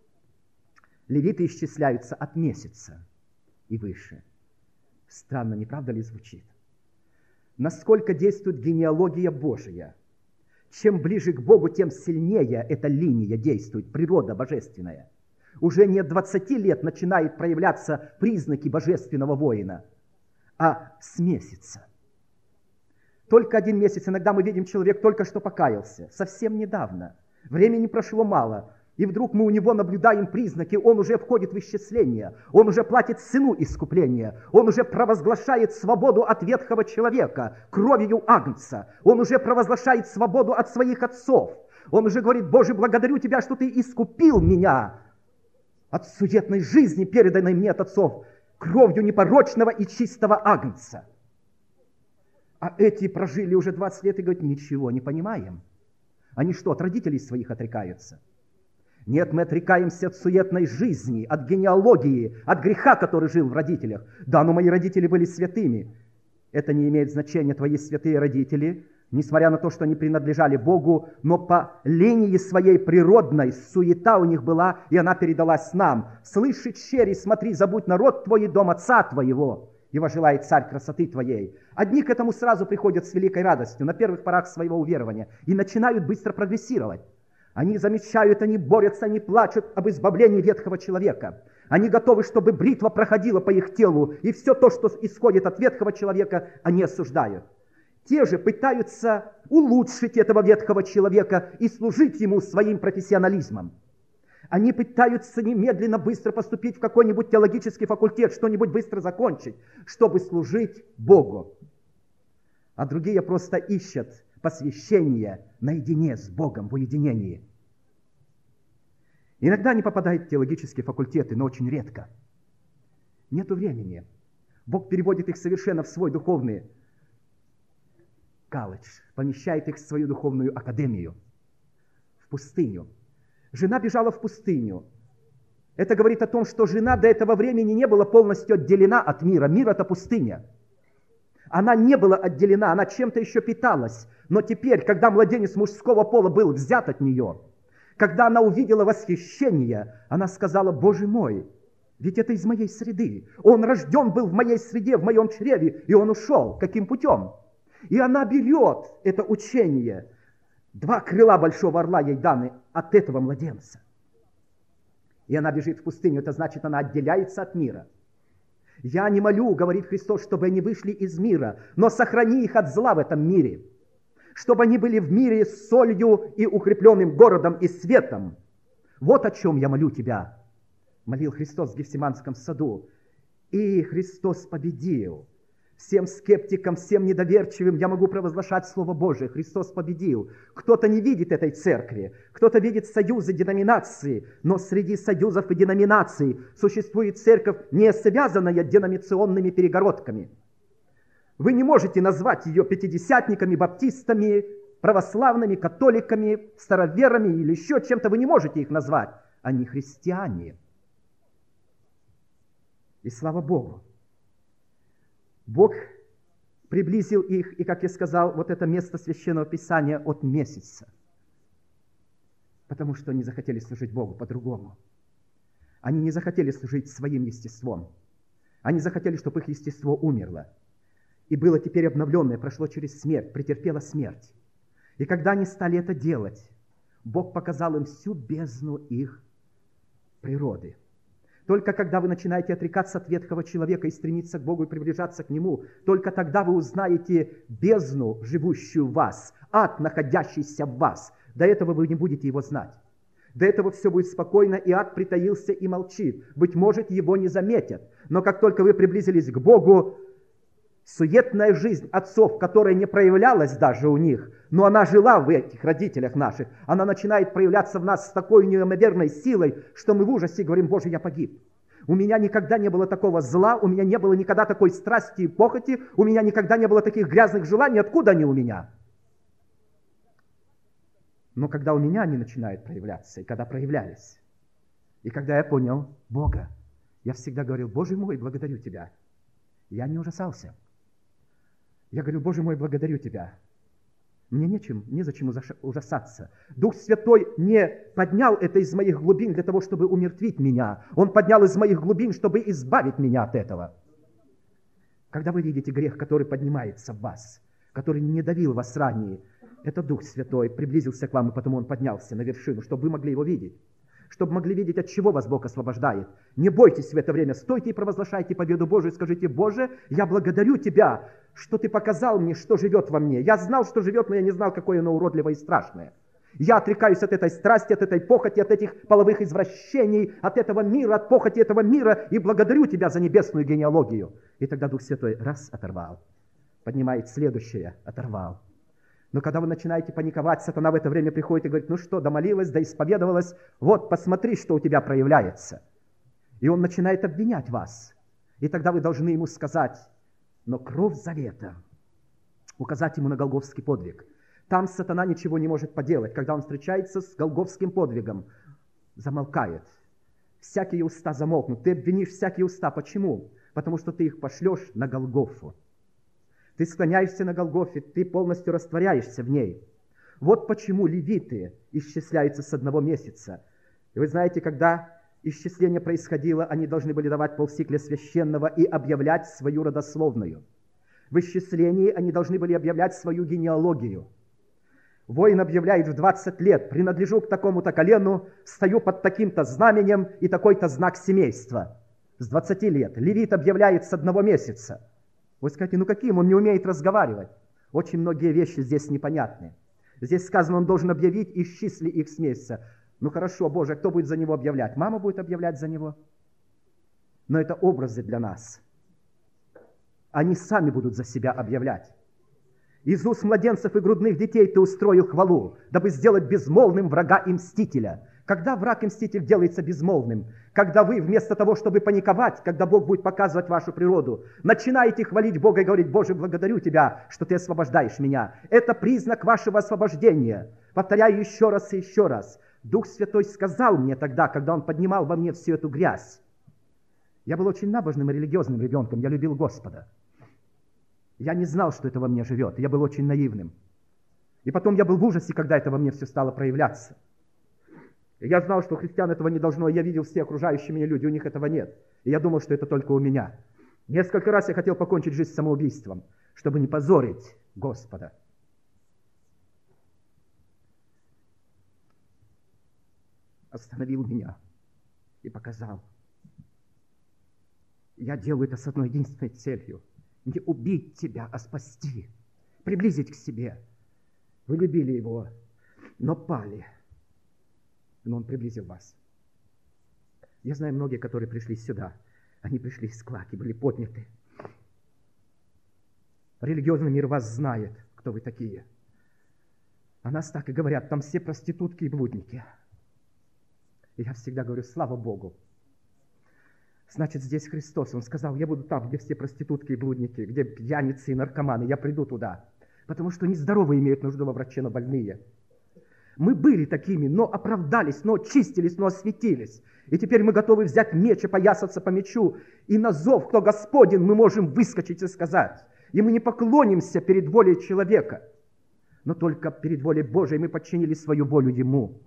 Левиты исчисляются от месяца и выше. Странно, не правда ли звучит? Насколько действует генеалогия Божия? Чем ближе к Богу, тем сильнее эта линия действует, природа божественная. Уже не от двадцати лет начинают проявляться признаки божественного воина, а с месяца. Только один месяц, иногда мы видим, человек только что покаялся, совсем недавно. Времени прошло мало, и вдруг мы у него наблюдаем признаки, он уже входит в исчисление, он уже платит цену искупления, он уже провозглашает свободу от ветхого человека кровью агнца, он уже провозглашает свободу от своих отцов, он уже говорит, Боже, благодарю Тебя, что Ты искупил меня от суетной жизни, переданной мне от отцов, кровью непорочного и чистого агнца. А эти прожили уже двадцать лет и говорят, ничего не понимаем. Они что, от родителей своих отрекаются? Нет, мы отрекаемся от суетной жизни, от генеалогии, от греха, который жил в родителях. Да, но мои родители были святыми. Это не имеет значения, твои святые родители, несмотря на то, что они принадлежали Богу, но по линии своей природной суета у них была, и она передалась нам. «Слышит черри, смотри, забудь народ твой и дом отца твоего, его желает царь красоты твоей». Одни к этому сразу приходят с великой радостью на первых порах своего уверования и начинают быстро прогрессировать. Они замечают, они борются, они плачут об избавлении ветхого человека. Они готовы, чтобы бритва проходила по их телу, и все то, что исходит от ветхого человека, они осуждают. Те же пытаются улучшить этого ветхого человека и служить ему своим профессионализмом. Они пытаются немедленно быстро поступить в какой-нибудь теологический факультет, что-нибудь быстро закончить, чтобы служить Богу. А другие просто ищут посвящение наедине с Богом, в уединении. Иногда они попадают в теологические факультеты, но очень редко. Нету времени. Бог переводит их совершенно в свой духовный колледж, помещает их в свою духовную академию, в пустыню. Жена бежала в пустыню. Это говорит о том, что жена до этого времени не была полностью отделена от мира. Мир – это пустыня. Она не была отделена, она чем-то еще питалась. Но теперь, когда младенец мужского пола был взят от нее, когда она увидела восхищение, она сказала: «Боже мой, ведь это из моей среды. Он рожден был в моей среде, в моем чреве, и он ушел. Каким путем?» И она берет это учение. Два крыла большого орла ей даны от этого младенца. И она бежит в пустыню, это значит, она отделяется от мира. «Я не молю, — говорит Христос, — чтобы они вышли из мира, но сохрани их от зла в этом мире, чтобы они были в мире с солью и укрепленным городом и светом. Вот о чем я молю тебя», — молил Христос в Гефсиманском саду. И Христос победил. Всем скептикам, всем недоверчивым я могу провозглашать Слово Божие. Христос победил. Кто-то не видит этой церкви, кто-то видит союзы, деноминации, но среди союзов и деноминаций существует церковь, не связанная деноминационными перегородками. Вы не можете назвать ее пятидесятниками, баптистами, православными, католиками, староверами или еще чем-то. Вы не можете их назвать. Они христиане. И слава Богу. Бог приблизил их, и, как я сказал, вот это место Священного Писания от месяца. Потому что они захотели служить Богу по-другому. Они не захотели служить своим естеством. Они захотели, чтобы их естество умерло. И было теперь обновленное, прошло через смерть, претерпело смерть. И когда они стали это делать, Бог показал им всю бездну их природы. Только когда вы начинаете отрекаться от ветхого человека и стремиться к Богу и приближаться к Нему, только тогда вы узнаете бездну, живущую в вас, ад, находящийся в вас. До этого вы не будете его знать. До этого все будет спокойно, и ад притаился и молчит. Быть может, его не заметят. Но как только вы приблизились к Богу, суетная жизнь отцов, которая не проявлялась даже у них, но она жила в этих родителях наших, она начинает проявляться в нас с такой неимоверной силой, что мы в ужасе говорим: «Боже, я погиб». У меня никогда не было такого зла, у меня не было никогда такой страсти и похоти, у меня никогда не было таких грязных желаний. Откуда они у меня? Но когда у меня они начинают проявляться, и когда проявлялись, и когда я понял Бога, я всегда говорил: «Боже мой, благодарю Тебя». Я не ужасался. Я говорю: «Боже мой, благодарю Тебя». Мне нечем, незачем ужасаться. Дух Святой не поднял это из моих глубин для того, чтобы умертвить меня. Он поднял из моих глубин, чтобы избавить меня от этого. Когда вы видите грех, который поднимается в вас, который не давил вас ранее, это Дух Святой приблизился к вам, и потому Он поднялся на вершину, чтобы вы могли Его видеть. Чтобы могли видеть, от чего вас Бог освобождает. Не бойтесь в это время, стойте и провозглашайте победу Божию, и скажите: «Боже, я благодарю Тебя, что Ты показал мне, что живет во мне. Я знал, что живет, но я не знал, какое оно уродливое и страшное. Я отрекаюсь от этой страсти, от этой похоти, от этих половых извращений, от этого мира, от похоти этого мира, и благодарю Тебя за небесную генеалогию». И тогда Дух Святой раз оторвал, поднимает следующее, оторвал. Но когда вы начинаете паниковать, сатана в это время приходит и говорит: «Ну что, домолилась, да исповедовалась, вот, посмотри, что у тебя проявляется». И он начинает обвинять вас. И тогда вы должны ему сказать: «Но кровь завета», указать ему на голгофский подвиг. Там сатана ничего не может поделать. Когда он встречается с голгофским подвигом, замолкает. Всякие уста замолкнут. Ты обвинишь всякие уста. Почему? Потому что ты их пошлешь на Голгофу. Ты склоняешься на Голгофе, ты полностью растворяешься в ней. Вот почему левиты исчисляются с одного месяца. И вы знаете, когда исчисление происходило, они должны были давать полсикля священного и объявлять свою родословную. В исчислении они должны были объявлять свою генеалогию. Воин объявляет в двадцать лет: «Принадлежу к такому-то колену, стою под таким-то знаменем и такой-то знак семейства». С двадцати лет. Левит объявляет с одного месяца. Вы скажете: «Ну каким? Он не умеет разговаривать». Очень многие вещи здесь непонятны. Здесь сказано, он должен объявить: «Исчисли их с месяца». Ну хорошо, Боже, кто будет за него объявлять? Мама будет объявлять за него? Но это образы для нас. Они сами будут за себя объявлять. Из уст младенцев и грудных детей ты устроил хвалу, дабы сделать безмолвным врага и мстителя. Когда враг и мститель делается безмолвным? Когда вы, вместо того, чтобы паниковать, когда Бог будет показывать вашу природу, начинаете хвалить Бога и говорить: «Боже, благодарю Тебя, что Ты освобождаешь меня». Это признак вашего освобождения. Повторяю еще раз и еще раз. Дух Святой сказал мне тогда, когда Он поднимал во мне всю эту грязь. Я был очень набожным и религиозным ребенком, я любил Господа. Я не знал, что это во мне живет. Я был очень наивным. И потом я был в ужасе, когда это во мне все стало проявляться. Я знал, что у христиан этого не должно, и я видел все окружающие меня люди, у них этого нет. И я думал, что это только у меня. Несколько раз я хотел покончить жизнь самоубийством, чтобы не позорить Господа. Остановил меня и показал. Я делаю это с одной единственной целью. Не убить тебя, а спасти, приблизить к себе. Вы любили его, но пали. Но он приблизил вас. Я знаю многие, которые пришли сюда. Они пришли из клаки, были подняты. Религиозный мир вас знает, кто вы такие. О нас так и говорят, там все проститутки и блудники. И я всегда говорю, слава Богу. Значит, здесь Христос. Он сказал, я буду там, где все проститутки и блудники, где пьяницы и наркоманы. Я приду туда. Потому что нездоровые имеют нужду во враче, но больные. Мы были такими, но оправдались, но очистились, но осветились. И теперь мы готовы взять меч и поясаться по мечу. И на зов, кто Господен, мы можем выскочить и сказать. И мы не поклонимся перед волей человека, но только перед волей Божией мы подчинили свою волю Ему.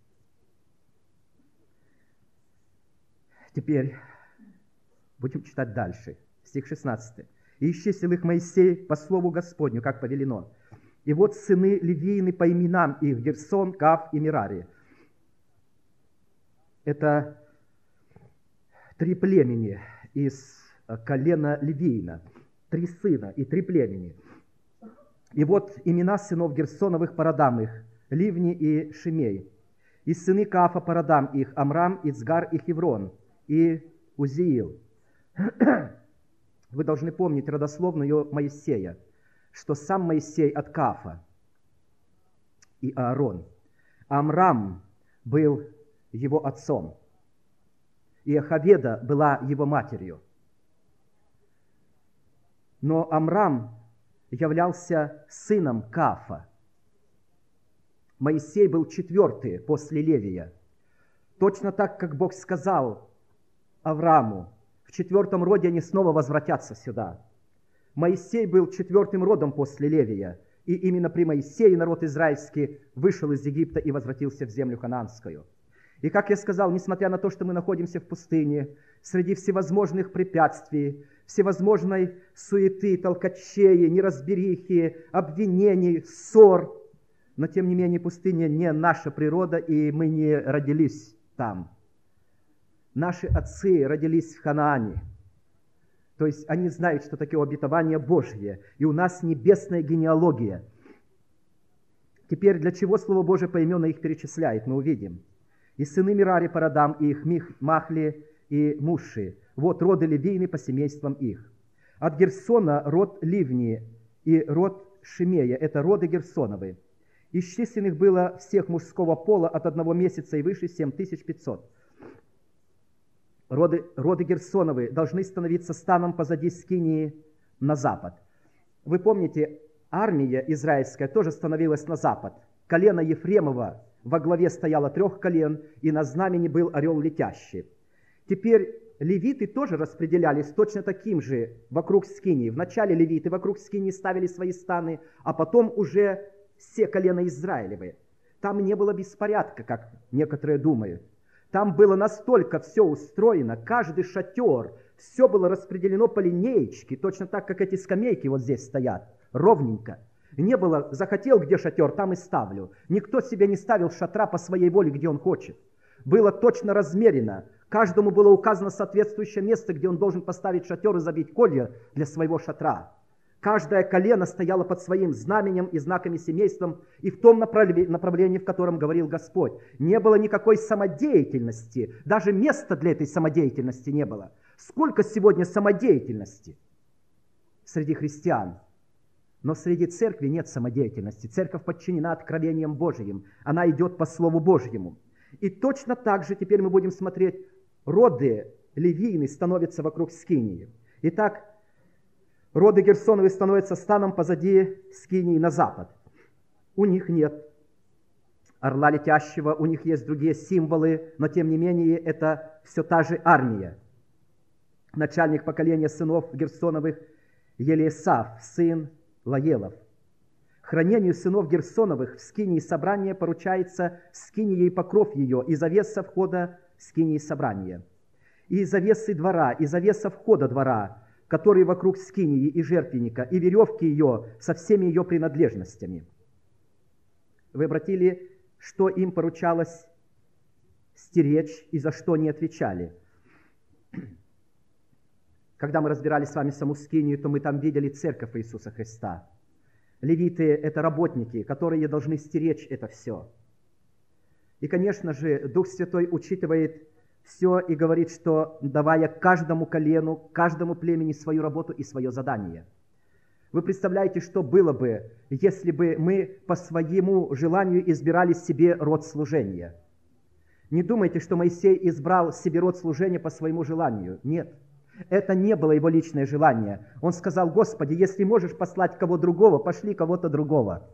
Теперь будем читать дальше. Стих шестнадцатый. «И исчислил их Моисей по слову Господню, как повелено. И вот сыны Левиины по именам их, Герсон, Каф и Мерари». Это три племени из колена Левиина. Три сына и три племени. И вот имена сынов Герсоновых по родам их, Ливни и Шимей. И сыны Каафа по родам их, Амрам, Ицгар и Хеврон, и Узиил. Вы должны помнить родословную Моисея, что сам Моисей от Каафа и Аарон. Амрам был его отцом, и Йохаведа была его матерью. Но Амрам являлся сыном Каафа. Моисей был четвертый после Левия. Точно так, как Бог сказал Аврааму, в четвертом роде они снова возвратятся сюда. Моисей был четвертым родом после Левия, и именно при Моисее народ израильский вышел из Египта и возвратился в землю ханаанскую. И, как я сказал, несмотря на то, что мы находимся в пустыне, среди всевозможных препятствий, всевозможной суеты, толкачей, неразберихи, обвинений, ссор, но, тем не менее, пустыня не наша природа, и мы не родились там. Наши отцы родились в Ханаане. То есть они знают, что такое обетование Божье, и у нас небесная генеалогия. Теперь для чего Слово Божие поименно их перечисляет, мы увидим. И сыны Мерари по родам их, Махли и Муши. Вот роды Левиины по семействам их. От Герсона род Ливни и род Шимея, это роды Герсоновы. Исчисленных было всех мужского пола от одного месяца и выше семь тысяч пятьсот. Роды, роды Герсоновы должны становиться станом позади Скинии на запад. Вы помните, армия израильская тоже становилась на запад. Колено Ефремова во главе стояло трех колен, и на знамени был орел летящий. Теперь левиты тоже распределялись точно таким же вокруг Скинии. Вначале левиты вокруг Скинии ставили свои станы, а потом уже все колена Израилевы. Там не было беспорядка, как некоторые думают. Там было настолько все устроено, каждый шатер, все было распределено по линеечке, точно так, как эти скамейки вот здесь стоят, ровненько. Не было, захотел где шатер, там и ставлю. Никто себе не ставил шатра по своей воле, где он хочет. Было точно размерено. Каждому было указано соответствующее место, где он должен поставить шатер и забить колья для своего шатра. Каждое колено стояло под своим знаменем и знаками семейством и в том направлении, в котором говорил Господь. Не было никакой самодеятельности, даже места для этой самодеятельности не было. Сколько сегодня самодеятельности среди христиан? Но среди церкви нет самодеятельности. Церковь подчинена откровениям Божьим. Она идет по Слову Божьему. И точно так же теперь мы будем смотреть, роды Левиины становятся вокруг Скинии. Итак, роды Герсоновы становятся станом позади Скинии на запад. У них нет орла летящего, у них есть другие символы, но тем не менее это все та же армия. Начальник поколения сынов Герсоновых Елиесав, сын Лаелов. Хранению сынов Герсоновых в скинии собрания поручается скиние и покров ее, и завеса входа скинии собрания, и завесы двора, и завеса входа двора, которые вокруг скинии и жертвенника, и веревки ее со всеми ее принадлежностями. Вы обратили, что им поручалось стеречь и за что не отвечали. Когда мы разбирали с вами саму скинию, то мы там видели церковь Иисуса Христа. Левиты – это работники, которые должны стеречь это все. И, конечно же, Дух Святой учитывает все и говорит, что давая каждому колену, каждому племени свою работу и свое задание. Вы представляете, что было бы, если бы мы по своему желанию избирали себе род служения? Не думайте, что Моисей избрал себе род служения по своему желанию. Нет. Это не было его личное желание. Он сказал: Господи, если можешь послать кого другого, пошли кого-то другого.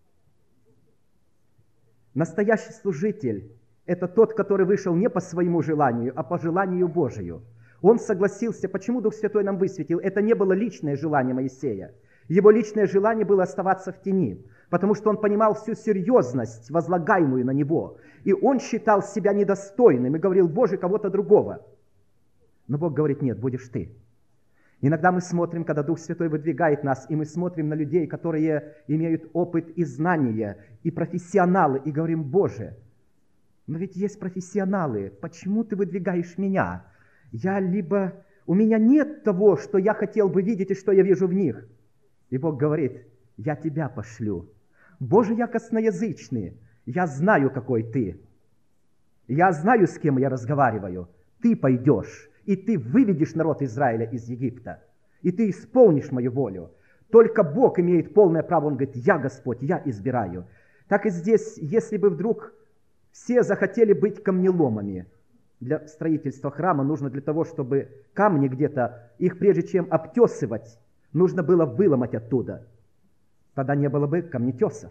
Настоящий служитель – это тот, который вышел не по своему желанию, а по желанию Божию. Он согласился. Почему Дух Святой нам высветил? Это не было личное желание Моисея. Его личное желание было оставаться в тени, потому что он понимал всю серьезность, возлагаемую на него. И он считал себя недостойным и говорил: Боже, кого-то другого. Но Бог говорит: нет, будешь ты. Иногда мы смотрим, когда Дух Святой выдвигает нас, и мы смотрим на людей, которые имеют опыт и знания, и профессионалы, и говорим: Боже, но ведь есть профессионалы, почему ты выдвигаешь меня? Я либо... У меня нет того, что я хотел бы видеть и что я вижу в них. И Бог говорит: я тебя пошлю. Боже, я косноязычный, я знаю, какой ты. Я знаю, с кем я разговариваю. Ты пойдешь, и ты выведешь народ Израиля из Египта, и ты исполнишь мою волю. Только Бог имеет полное право. Он говорит: я Господь, я избираю. Так и здесь, если бы вдруг все захотели быть камнеломами, для строительства храма нужно для того, чтобы камни где-то, их прежде чем обтесывать, нужно было выломать оттуда. Тогда не было бы камнетесов.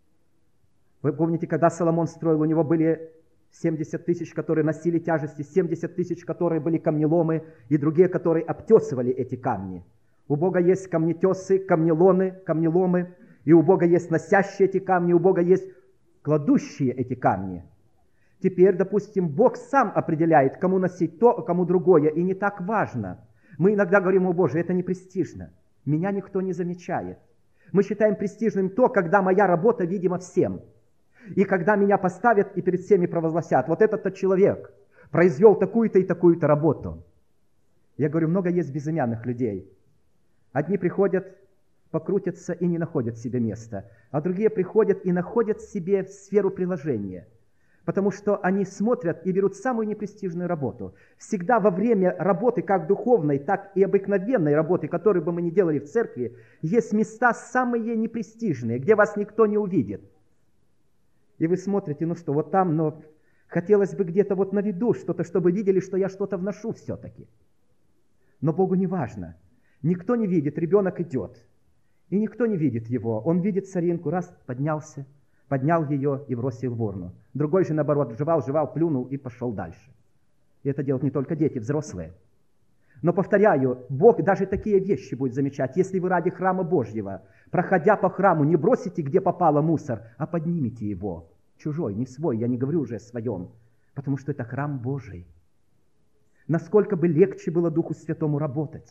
Вы помните, когда Соломон строил, у него были семьдесят тысяч, которые носили тяжести, семьдесят тысяч, которые были камнеломы, и другие, которые обтесывали эти камни. У Бога есть камнетесы, камнелоны, камнеломы, и у Бога есть носящие эти камни, у Бога есть кладущие эти камни. Теперь, допустим, Бог сам определяет, кому носить то, а кому другое, и не так важно. Мы иногда говорим: о Боже, это не престижно, меня никто не замечает. Мы считаем престижным то, когда моя работа видима всем. И когда меня поставят и перед всеми провозгласят: вот этот-то человек произвел такую-то и такую-то работу. Я говорю, много есть безымянных людей. Одни приходят, покрутятся и не находят себе места, а другие приходят и находят себе сферу приложения, потому что они смотрят и берут самую непрестижную работу. Всегда во время работы, как духовной, так и обыкновенной работы, которую бы мы ни делали в церкви, есть места самые непрестижные, где вас никто не увидит. И вы смотрите: ну что, вот там, но хотелось бы где-то вот на виду что-то, чтобы видели, что я что-то вношу все-таки. Но Богу не важно. Никто не видит, ребенок идет, и никто не видит его. Он видит соринку, раз, поднялся, поднял ее и бросил в урну. Другой же, наоборот, жевал, жевал, плюнул и пошел дальше. И это делают не только дети, взрослые. Но, повторяю, Бог даже такие вещи будет замечать. Если вы ради храма Божьего, проходя по храму, не бросите, где попало мусор, а поднимите его. Чужой, не свой, я не говорю уже о своем, потому что это храм Божий. Насколько бы легче было Духу Святому работать.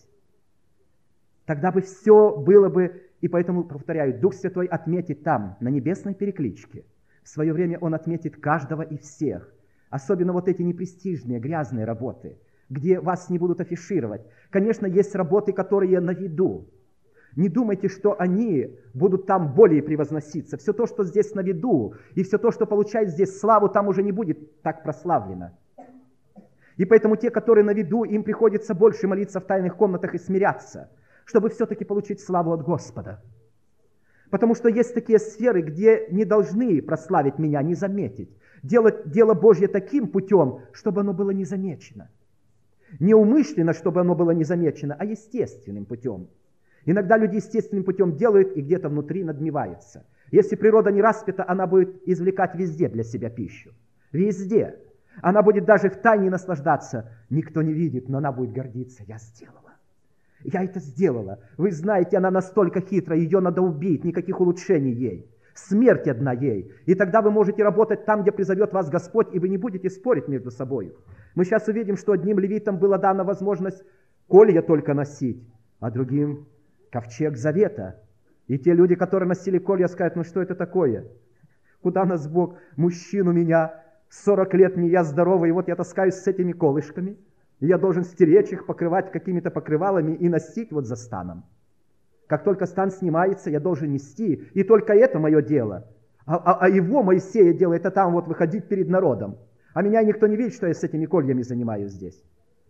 Тогда бы все было бы, и поэтому, повторяю, Дух Святой отметит там, на небесной перекличке. В свое время Он отметит каждого и всех. Особенно вот эти непрестижные, грязные работы, где вас не будут афишировать. Конечно, есть работы, которые на виду. Не думайте, что они будут там более превозноситься. Все то, что здесь на виду, и все то, что получает здесь славу, там уже не будет так прославлено. И поэтому те, которые на виду, им приходится больше молиться в тайных комнатах и смиряться, чтобы все-таки получить славу от Господа. Потому что есть такие сферы, где не должны прославить меня, не заметить. Делать дело Божье таким путем, чтобы оно было незамечено. Не умышленно, чтобы оно было незамечено, а естественным путем. Иногда люди естественным путем делают и где-то внутри надмеваются. Если природа не распята, она будет извлекать везде для себя пищу. Везде. Она будет даже в тайне наслаждаться. Никто не видит, но она будет гордиться. Я сделала. Я это сделала. Вы знаете, она настолько хитрая, ее надо убить, никаких улучшений ей. Смерть одна ей. И тогда вы можете работать там, где призовет вас Господь, и вы не будете спорить между собой. Мы сейчас увидим, что одним левитам была дана возможность колья только носить, а другим ковчег завета. И те люди, которые носили колья, скажут: ну что это такое? Куда нас Бог? Мужчин у меня сорок лет, не я здоровый, и вот я таскаюсь с этими колышками. И я должен стеречь их, покрывать какими-то покрывалами и носить вот за станом. Как только стан снимается, я должен нести, и только это мое дело. А, а, а его, Моисея, дело, это там вот выходить перед народом. А меня никто не видит, что я с этими кольями занимаюсь здесь.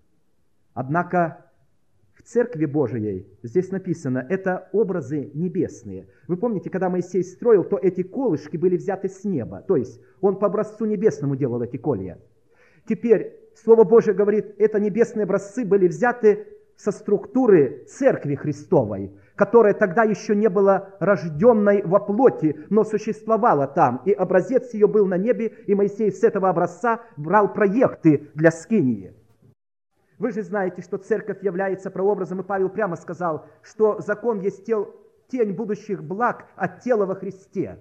Однако в Церкви Божией, здесь написано, это образы небесные. Вы помните, когда Моисей строил, то эти колышки были взяты с неба. То есть он по образцу небесному делал эти колья. Теперь Слово Божие говорит, это небесные образцы были взяты со структуры Церкви Христовой, которая тогда еще не была рожденной во плоти, но существовала там. И образец ее был на небе, и Моисей с этого образца брал проекты для скинии. Вы же знаете, что церковь является прообразом, и Павел прямо сказал, что закон есть тел, тень будущих благ от тела во Христе.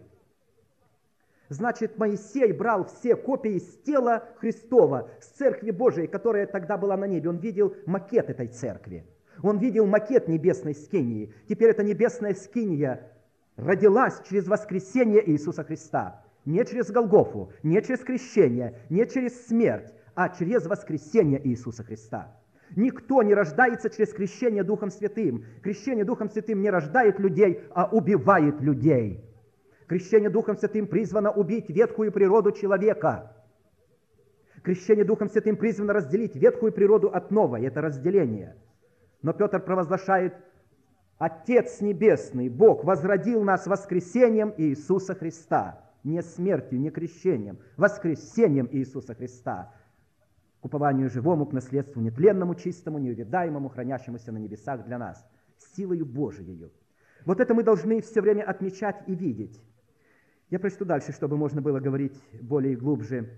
Значит, Моисей брал все копии с тела Христова, с Церкви Божией, которая тогда была на небе. Он видел макет этой церкви. Он видел макет небесной скинии. Теперь эта небесная скиния родилась через воскресение Иисуса Христа. Не через Голгофу, не через крещение, не через смерть, а через воскресение Иисуса Христа. Никто не рождается через крещение Духом Святым. Крещение Духом Святым не рождает людей, а убивает людей. Крещение Духом Святым призвано убить ветхую природу человека. Крещение Духом Святым призвано разделить ветхую природу от новой. Это разделение. Но Петр провозглашает: Отец Небесный, Бог, возродил нас воскресением Иисуса Христа. Не смертью, не крещением, воскресением Иисуса Христа. К упованию живому, к наследству нетленному, чистому, неувядаемому, хранящемуся на небесах для нас. Силою Божией. Вот это мы должны все время отмечать и видеть. Я прочту дальше, чтобы можно было говорить более и глубже.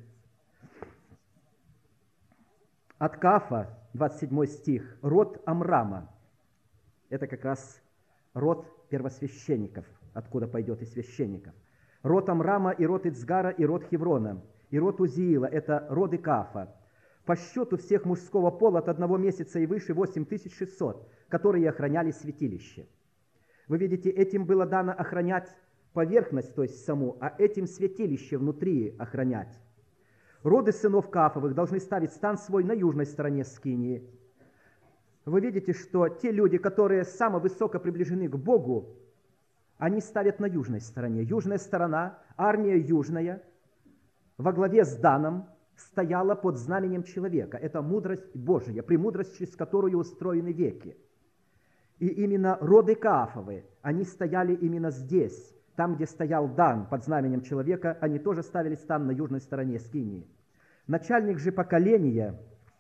От Каафа, двадцать седьмой стих, род Амрама. Это как раз род первосвященников, откуда пойдет и священников. Род Амрама, и род Ицгара, и род Хеврона, и род Узиила – это роды Каафа. По счету всех мужского пола от одного месяца и выше восемь тысяч шестьсот, которые охраняли святилище. Вы видите, этим было дано охранять поверхность, то есть саму, а этим святилище внутри охранять. Роды сынов Каафовых должны ставить стан свой на южной стороне скинии. Вы видите, что те люди, которые само высоко приближены к Богу, они ставят на южной стороне. Южная сторона, армия южная, во главе с Даном, стояла под знаменем человека. Это мудрость Божия, премудрость, через которую устроены веки. И именно роды Каафовы, они стояли именно здесь. Там, где стоял Дан под знаменем человека, они тоже ставили стан на южной стороне скинии. Начальник же поколения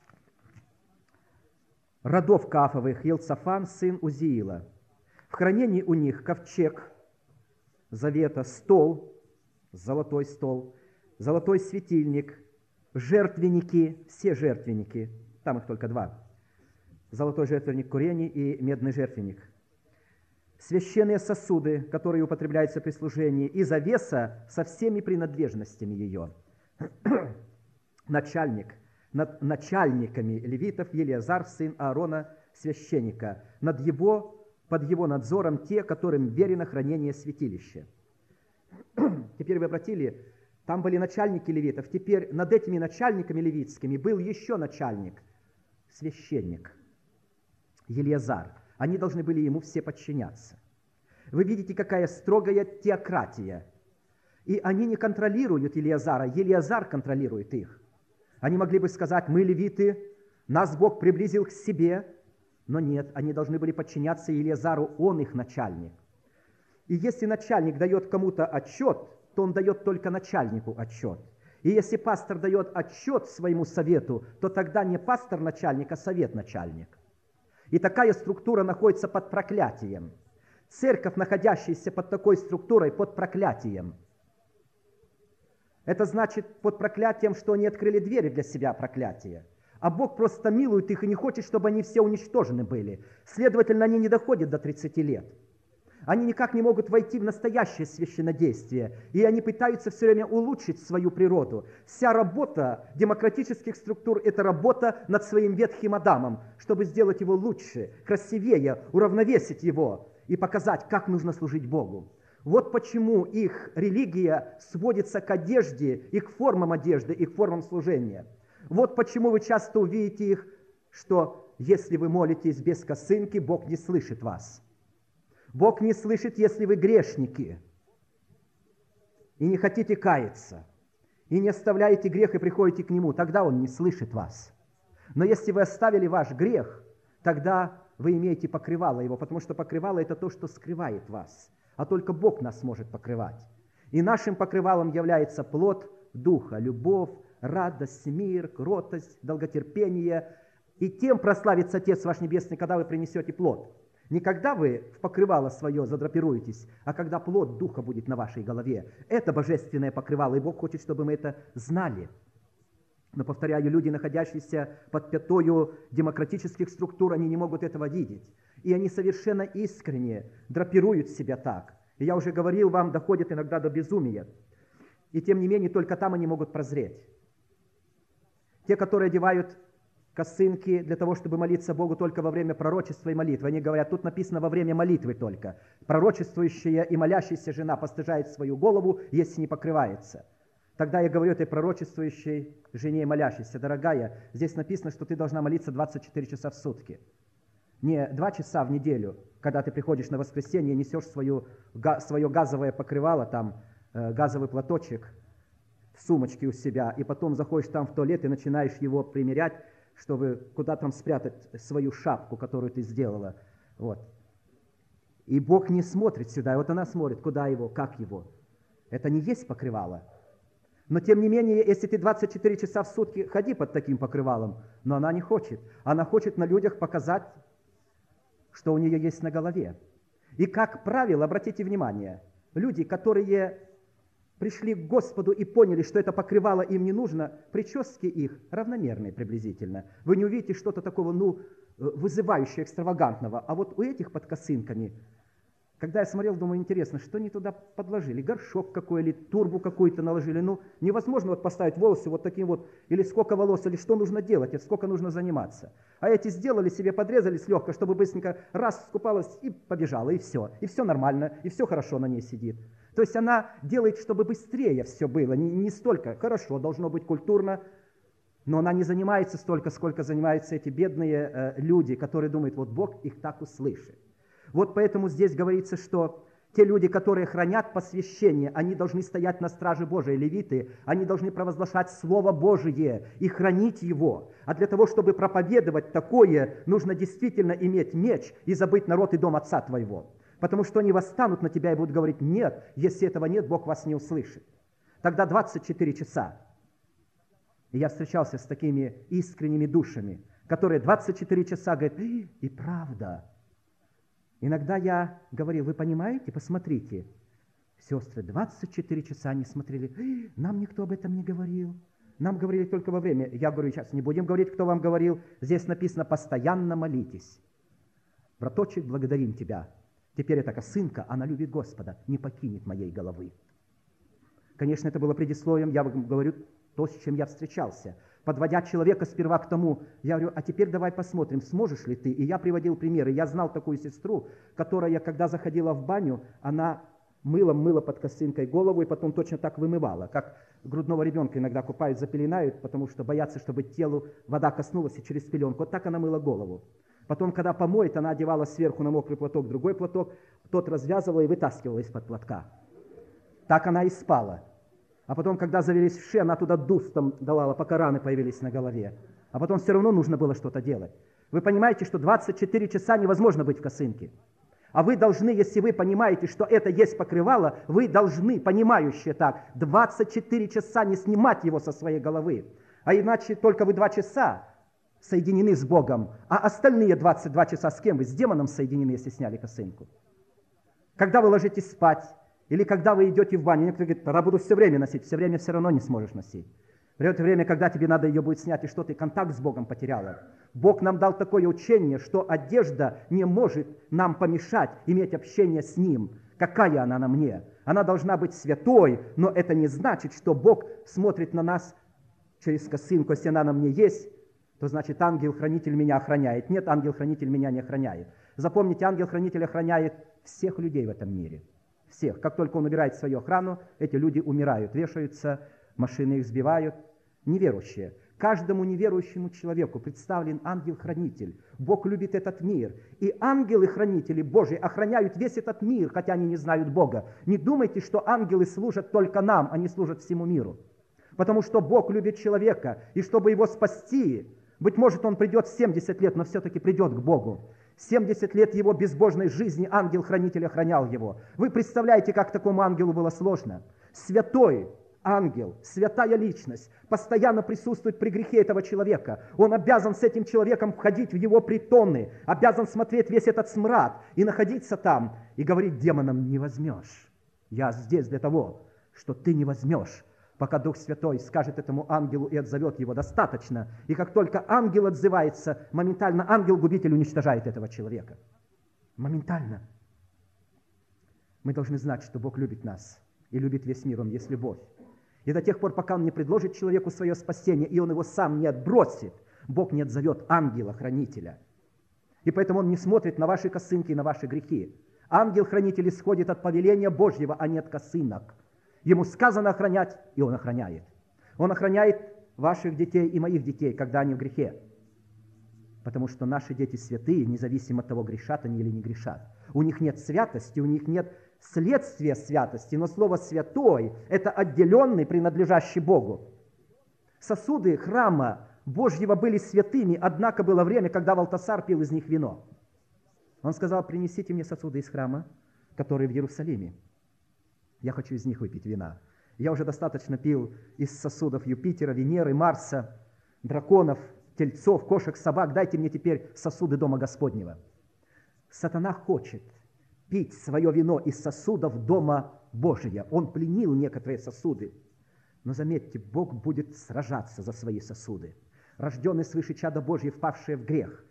родов Каафовых Елцафан, сын Узиила. В хранении у них ковчег завета, стол, золотой стол, золотой светильник, жертвенники, все жертвенники, там их только два. Золотой жертвенник курения и медный жертвенник. Священные сосуды, которые употребляются при служении, и завеса со всеми принадлежностями ее. Начальник, над начальниками левитов Елиазар, сын Аарона, священника, над его, под его надзором те, которым верено хранение святилища. Теперь вы обратили, там были начальники левитов, теперь над этими начальниками левитскими был еще начальник, священник, Елиазар. Они должны были ему все подчиняться. Вы видите, какая строгая теократия. И они не контролируют Елиазара, Елиазар контролирует их. Они могли бы сказать: мы левиты, нас Бог приблизил к себе. Но нет, они должны были подчиняться Елиазару, он их начальник. И если начальник дает кому-то отчет, то он дает только начальнику отчет. И если пастор дает отчет своему совету, то тогда не пастор начальник, а совет начальник. И такая структура находится под проклятием. Церковь, находящаяся под такой структурой, под проклятием. Это значит под проклятием, что они открыли двери для себя проклятия. А Бог просто милует их и не хочет, чтобы они все уничтожены были. Следовательно, они не доходят до тридцати лет. Они никак не могут войти в настоящее священнодействие, и они пытаются все время улучшить свою природу. Вся работа демократических структур – это работа над своим ветхим Адамом, чтобы сделать его лучше, красивее, уравновесить его и показать, как нужно служить Богу. Вот почему их религия сводится к одежде, и к формам одежды, и к формам служения. Вот почему вы часто увидите их, что если вы молитесь без косынки, Бог не слышит вас. Бог не слышит, если вы грешники и не хотите каяться, и не оставляете грех и приходите к Нему, тогда Он не слышит вас. Но если вы оставили ваш грех, тогда вы имеете покрывало Его, потому что покрывало – это то, что скрывает вас, а только Бог нас может покрывать. И нашим покрывалом является плод Духа, любовь, радость, мир, кротость, долготерпение. И тем прославится Отец ваш Небесный, когда вы принесете плод. Не когда вы в покрывало свое задрапируетесь, а когда плод Духа будет на вашей голове. Это божественное покрывало, и Бог хочет, чтобы мы это знали. Но, повторяю, люди, находящиеся под пятою демократических структур, они не могут этого видеть. И они совершенно искренне драпируют себя так. И я уже говорил вам, доходят иногда до безумия. И тем не менее, только там они могут прозреть. Те, которые одевают косынки для того, чтобы молиться Богу только во время пророчества и молитвы. Они говорят, тут написано во время молитвы только. Пророчествующая и молящаяся жена постыжает свою голову, если не покрывается. Тогда я говорю этой пророчествующей жене и молящейся: дорогая, здесь написано, что ты должна молиться двадцать четыре часа в сутки. Не два часа в неделю, когда ты приходишь на воскресенье и несешь свою, свое газовое покрывало, там, э, газовый платочек в сумочке у себя, и потом заходишь там в туалет и начинаешь его примерять, чтобы куда там спрятать свою шапку, которую ты сделала. Вот. И Бог не смотрит сюда, и вот она смотрит, куда его, как его. Это не есть покрывало. Но тем не менее, если ты двадцать четыре часа в сутки ходи под таким покрывалом, но она не хочет. Она хочет на людях показать, что у нее есть на голове. И как правило, обратите внимание, люди, которые пришли к Господу и поняли, что это покрывало им не нужно, прически их равномерные приблизительно. Вы не увидите что-то такого, ну, вызывающего, экстравагантного. А вот у этих под косынками, когда я смотрел, думаю, интересно, что они туда подложили? Горшок какой или турбу какую-то наложили? Ну, невозможно вот поставить волосы вот таким вот, или сколько волос, или что нужно делать, или сколько нужно заниматься. А эти сделали себе, подрезали с легко, чтобы быстренько раз скупалась и побежала, и все. И все нормально, и все хорошо на ней сидит. То есть она делает, чтобы быстрее все было, не, не столько. Хорошо, должно быть культурно, но она не занимается столько, сколько занимаются эти бедные э, люди, которые думают, вот Бог их так услышит. Вот поэтому здесь говорится, что те люди, которые хранят посвящение, они должны стоять на страже Божией, левиты, они должны провозглашать Слово Божие и хранить его. А для того, чтобы проповедовать такое, нужно действительно иметь меч и забыть народ и дом отца твоего. Потому что они восстанут на тебя и будут говорить: нет, если этого нет, Бог вас не услышит. Тогда двадцать четыре часа. И я встречался с такими искренними душами, которые двадцать четыре часа говорят: и правда. Иногда я говорил: вы понимаете, посмотрите, сестры, двадцать четыре часа они смотрели, нам никто об этом не говорил. Нам говорили только во время. Я говорю, сейчас не будем говорить, кто вам говорил. Здесь написано: постоянно молитесь. Браточек, благодарим тебя. Теперь эта косынка, она любит Господа, не покинет моей головы. Конечно, это было предисловием, я вам говорю то, с чем я встречался. Подводя человека сперва к тому, я говорю: а теперь давай посмотрим, сможешь ли ты. И я приводил примеры. Я знал такую сестру, которая, когда заходила в баню, она мылом мыла под косынкой голову и потом точно так вымывала, как грудного ребенка иногда купают, запеленают, потому что боятся, чтобы телу вода коснулась и через пеленку. Вот так она мыла голову. Потом, когда помоет, она одевала сверху на мокрый платок другой платок, тот развязывала и вытаскивала из-под платка. Так она и спала. А потом, когда завелись вши, она туда дустом давала, пока раны появились на голове. А потом все равно нужно было что-то делать. Вы понимаете, что двадцать четыре часа невозможно быть в косынке. А вы должны, если вы понимаете, что это есть покрывало, вы должны, понимающие так, двадцать четыре часа не снимать его со своей головы. А иначе только вы два часа соединены с Богом, а остальные двадцать два часа с кем вы? С демоном соединены, если сняли косынку. Когда вы ложитесь спать, или когда вы идете в баню, некоторые говорят: я буду все время носить, все время все равно не сможешь носить. Придет время, когда тебе надо ее будет снять, и что ты контакт с Богом потеряла. Бог нам дал такое учение, что одежда не может нам помешать иметь общение с Ним. Какая она на мне? Она должна быть святой, но это не значит, что Бог смотрит на нас через косынку. Если она на мне есть, то значит ангел-хранитель меня охраняет. Нет, ангел-хранитель меня не охраняет. Запомните, ангел-хранитель охраняет всех людей в этом мире. Всех. Как только он убирает свою охрану, эти люди умирают, вешаются, машины их сбивают. Неверующие. Каждому неверующему человеку представлен ангел-хранитель. Бог любит этот мир. И ангелы-хранители Божьи охраняют весь этот мир, хотя они не знают Бога. Не думайте, что ангелы служат только нам, они служат всему миру. Потому что Бог любит человека, и чтобы его спасти, быть может, он придет в семьдесят лет, но все-таки придет к Богу. семьдесят лет его безбожной жизни ангел-хранитель охранял его. Вы представляете, как такому ангелу было сложно? Святой ангел, святая личность, постоянно присутствует при грехе этого человека. Он обязан с этим человеком входить в его притоны, обязан смотреть весь этот смрад и находиться там, и говорить демонам: не возьмешь. Я здесь для того, что ты не возьмешь. Пока Дух Святой скажет этому ангелу и отзовет его, достаточно. И как только ангел отзывается, моментально ангел-губитель уничтожает этого человека. Моментально. Мы должны знать, что Бог любит нас и любит весь мир, Он есть любовь. И до тех пор, пока Он не предложит человеку свое спасение, и он его сам не отбросит, Бог не отзовет ангела-хранителя. И поэтому Он не смотрит на ваши косынки и на ваши грехи. Ангел-хранитель исходит от повеления Божьего, а не от косынок. Ему сказано охранять, и Он охраняет. Он охраняет ваших детей и моих детей, когда они в грехе. Потому что наши дети святые, независимо от того, грешат они или не грешат. У них нет святости, у них нет следствия святости, но слово «святой» – это отделенный, принадлежащий Богу. Сосуды храма Божьего были святыми, однако было время, когда Валтасар пил из них вино. Он сказал: принесите мне сосуды из храма, которые в Иерусалиме. Я хочу из них выпить вина. Я уже достаточно пил из сосудов Юпитера, Венеры, Марса, драконов, тельцов, кошек, собак. Дайте мне теперь сосуды Дома Господнего. Сатана хочет пить свое вино из сосудов Дома Божия. Он пленил некоторые сосуды. Но заметьте, Бог будет сражаться за свои сосуды. Рожденные свыше чада Божьи, впавшие в грех,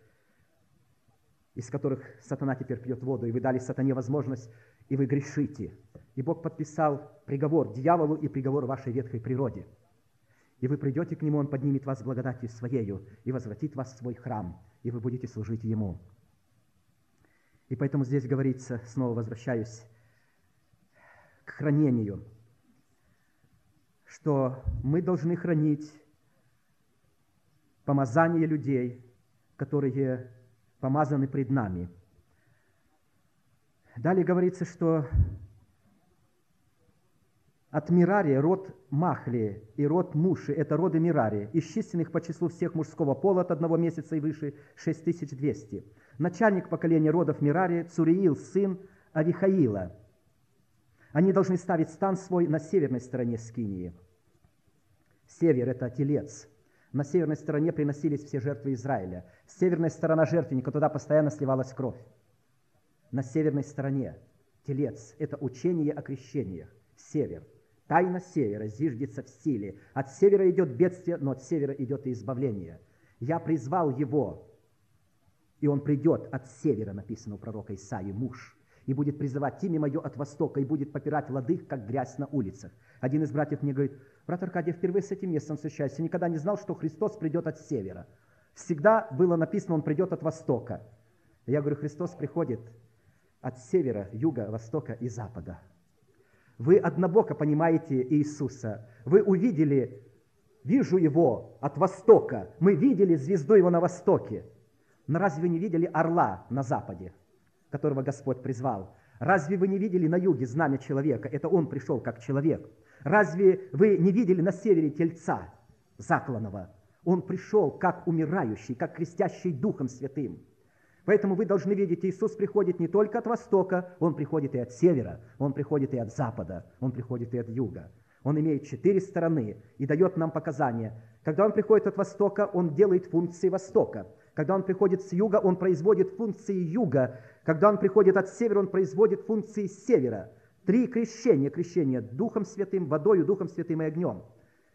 из которых сатана теперь пьет воду, и вы дали сатане возможность, и вы грешите. И Бог подписал приговор дьяволу и приговор вашей ветхой природе. И вы придете к Нему, Он поднимет вас благодатью Своею и возвратит вас в свой храм, и вы будете служить Ему. И поэтому здесь говорится, снова возвращаюсь к хранению, что мы должны хранить помазание людей, которые помазаны пред нами. Далее говорится, что от Мерария род Махли и род Муши – это роды Мерария, исчисленных по числу всех мужского пола от одного месяца и выше шесть тысяч двести. Начальник поколения родов Мерария – Цуриил, сын Авихаила. Они должны ставить стан свой на северной стороне Скинии. Север – это телец. На северной стороне приносились все жертвы Израиля. Северная сторона жертвенника, туда постоянно сливалась кровь. На северной стороне телец – это учение о крещениях. Север. Тайна севера зиждется в силе. От севера идет бедствие, но от севера идет и избавление. Я призвал его, и он придет от севера, написано у пророка Исаии, муж, и будет призывать имя мое от востока, и будет попирать лодых, как грязь на улицах. Один из братьев мне говорит: брат Аркадий, впервые с этим местом встречаюсь, я никогда не знал, что Христос придет от севера. Всегда было написано, он придет от востока. Я говорю: Христос приходит от севера, юга, востока и запада. Вы однобоко понимаете Иисуса. Вы увидели, вижу Его от востока. Мы видели звезду Его на востоке. Но разве вы не видели орла на западе, которого Господь призвал? Разве вы не видели на юге знамя человека? Это Он пришел как человек. Разве вы не видели на севере тельца закланного? Он пришел как умирающий, как крестящий Духом Святым. Поэтому вы должны видеть, Иисус приходит не только от востока, Он приходит и от севера, Он приходит и от запада, Он приходит и от юга. Он имеет четыре стороны и дает нам показания. Когда Он приходит от востока, Он делает функции востока. Когда Он приходит с юга, Он производит функции юга. Когда Он приходит от севера, Он производит функции севера. Три крещения. Крещение Духом Святым, водою, Духом Святым и огнем.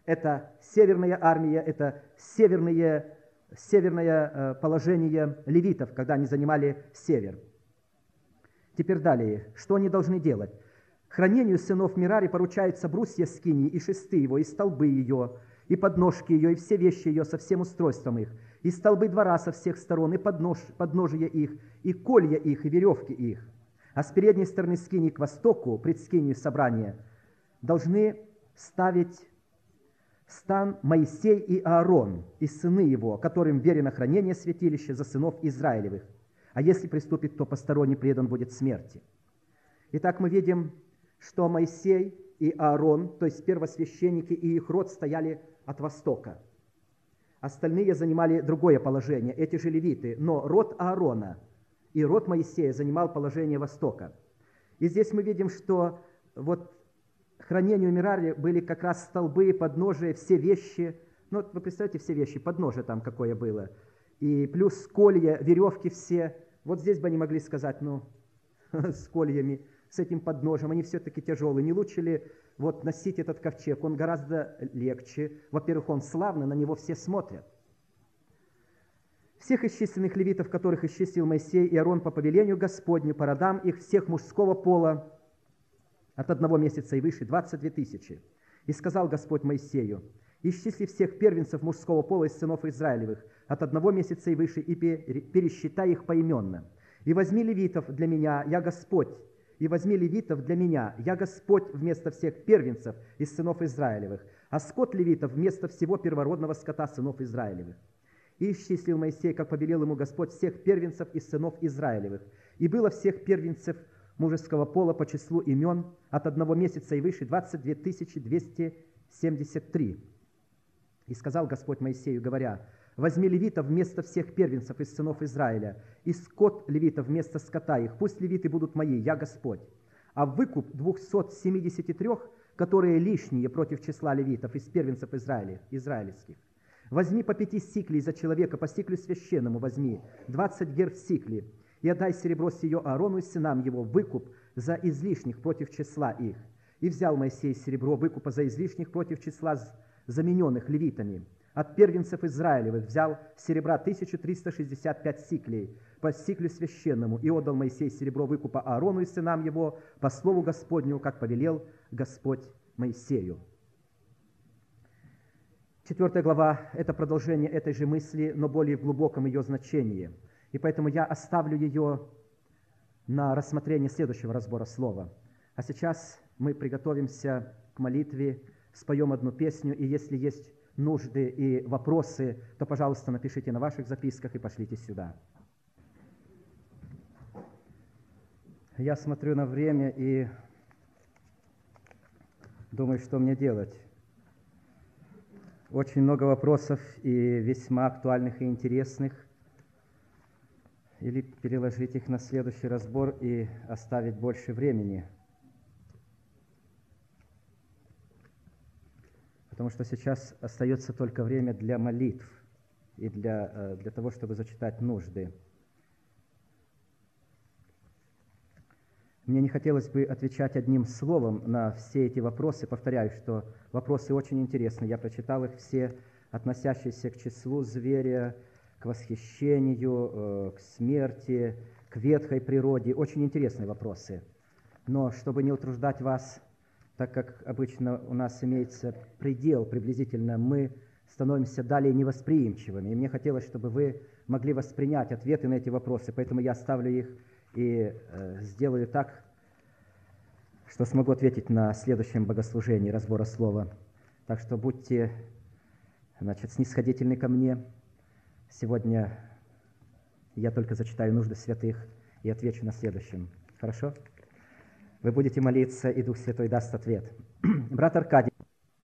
это северная армия, это северные, северное положение левитов, когда они занимали север. Теперь далее, что они должны делать? Хранению сынов Мерари поручается брусья скинии и шесты его, и столбы ее, и подножки ее, и все вещи ее со всем устройством их, и столбы двора со всех сторон, и поднож, подножия их, и колья их, и веревки их. А с передней стороны скинии к востоку, пред скинию собрания, должны ставить стан Моисей и Аарон, и сыны его, которым верено хранение святилища за сынов Израилевых. А если приступит, то посторонний предан будет смерти. Итак, мы видим, что Моисей и Аарон, то есть первосвященники и их род, стояли от востока. Остальные занимали другое положение, эти же левиты, но род Аарона и род Моисея занимал положение востока. И здесь мы видим, что вот хранению Мерари были как раз столбы, подножия, все вещи. Ну, вы представляете, все вещи, подножие там какое было. И плюс колья, веревки все. Вот здесь бы они могли сказать, ну, с кольями, с этим подножием, они все-таки тяжелые. Не лучше ли вот носить этот ковчег? Он гораздо легче. Во-первых, он славный, на него все смотрят. Всех исчисленных левитов, которых исчислил Моисей и Аарон по повелению Господню, по родам их, всех мужского пола, от одного месяца и выше, двадцать две тысячи. И сказал Господь Моисею: исчисли всех первенцев мужского пола из сынов Израилевых, от одного месяца и выше, и пересчитай их поименно. И возьми левитов для меня, я Господь, и возьми левитов для меня, я Господь вместо всех первенцев из сынов Израилевых, а скот левитов вместо всего первородного скота сынов Израилевых. И исчислил Моисей, как повелел ему Господь, всех первенцев из сынов Израилевых. И было всех первенцев мужеского пола по числу имен от одного месяца и выше двадцать две тысячи двести семьдесят три. И сказал Господь Моисею, говоря: возьми левитов вместо всех первенцев из сынов Израиля, и скот левитов вместо скота их, пусть левиты будут мои, я Господь. А выкуп двухсот семидесяти трёх, которые лишние против числа левитов из первенцев Израиля, израильских, возьми по пяти сиклей за человека, по сиклю священному возьми, двадцать гер в сикле, и отдай серебро сие Аарону и сынам его, выкуп за излишних против числа их. И взял Моисей серебро выкупа за излишних против числа замененных левитами. От первенцев Израилевых взял серебра тысячу триста шестьдесят пять сиклей по сиклю священному, и отдал Моисей серебро выкупа Аарону и сынам его по слову Господню, как повелел Господь Моисею. Четвертая глава – это продолжение этой же мысли, но более в глубоком ее значении. И поэтому я оставлю ее на рассмотрение следующего разбора слова. А сейчас мы приготовимся к молитве, споем одну песню, и если есть нужды и вопросы, то, пожалуйста, напишите на ваших записках и пошлите сюда. Я смотрю на время и думаю, что мне делать. Очень много вопросов и весьма актуальных и интересных. Или переложить их на следующий разбор и оставить больше времени. Потому что сейчас остается только время для молитв и для, для того, чтобы зачитать нужды. Мне не хотелось бы отвечать одним словом на все эти вопросы. Повторяю, что вопросы очень интересны. Я прочитал их все, относящиеся к числу зверя, к восхищению, к смерти, к ветхой природе. Очень интересные вопросы. Но чтобы не утруждать вас, так как обычно у нас имеется предел приблизительно, мы становимся далее невосприимчивыми. И мне хотелось, чтобы вы могли воспринять ответы на эти вопросы, поэтому я оставлю их и э, сделаю так, что смогу ответить на следующем богослужении разбора слова. Так что будьте, значит, снисходительны ко мне. Сегодня я только зачитаю нужды святых и отвечу на следующем. Хорошо? Вы будете молиться, и Дух Святой даст ответ. Брат Аркадий.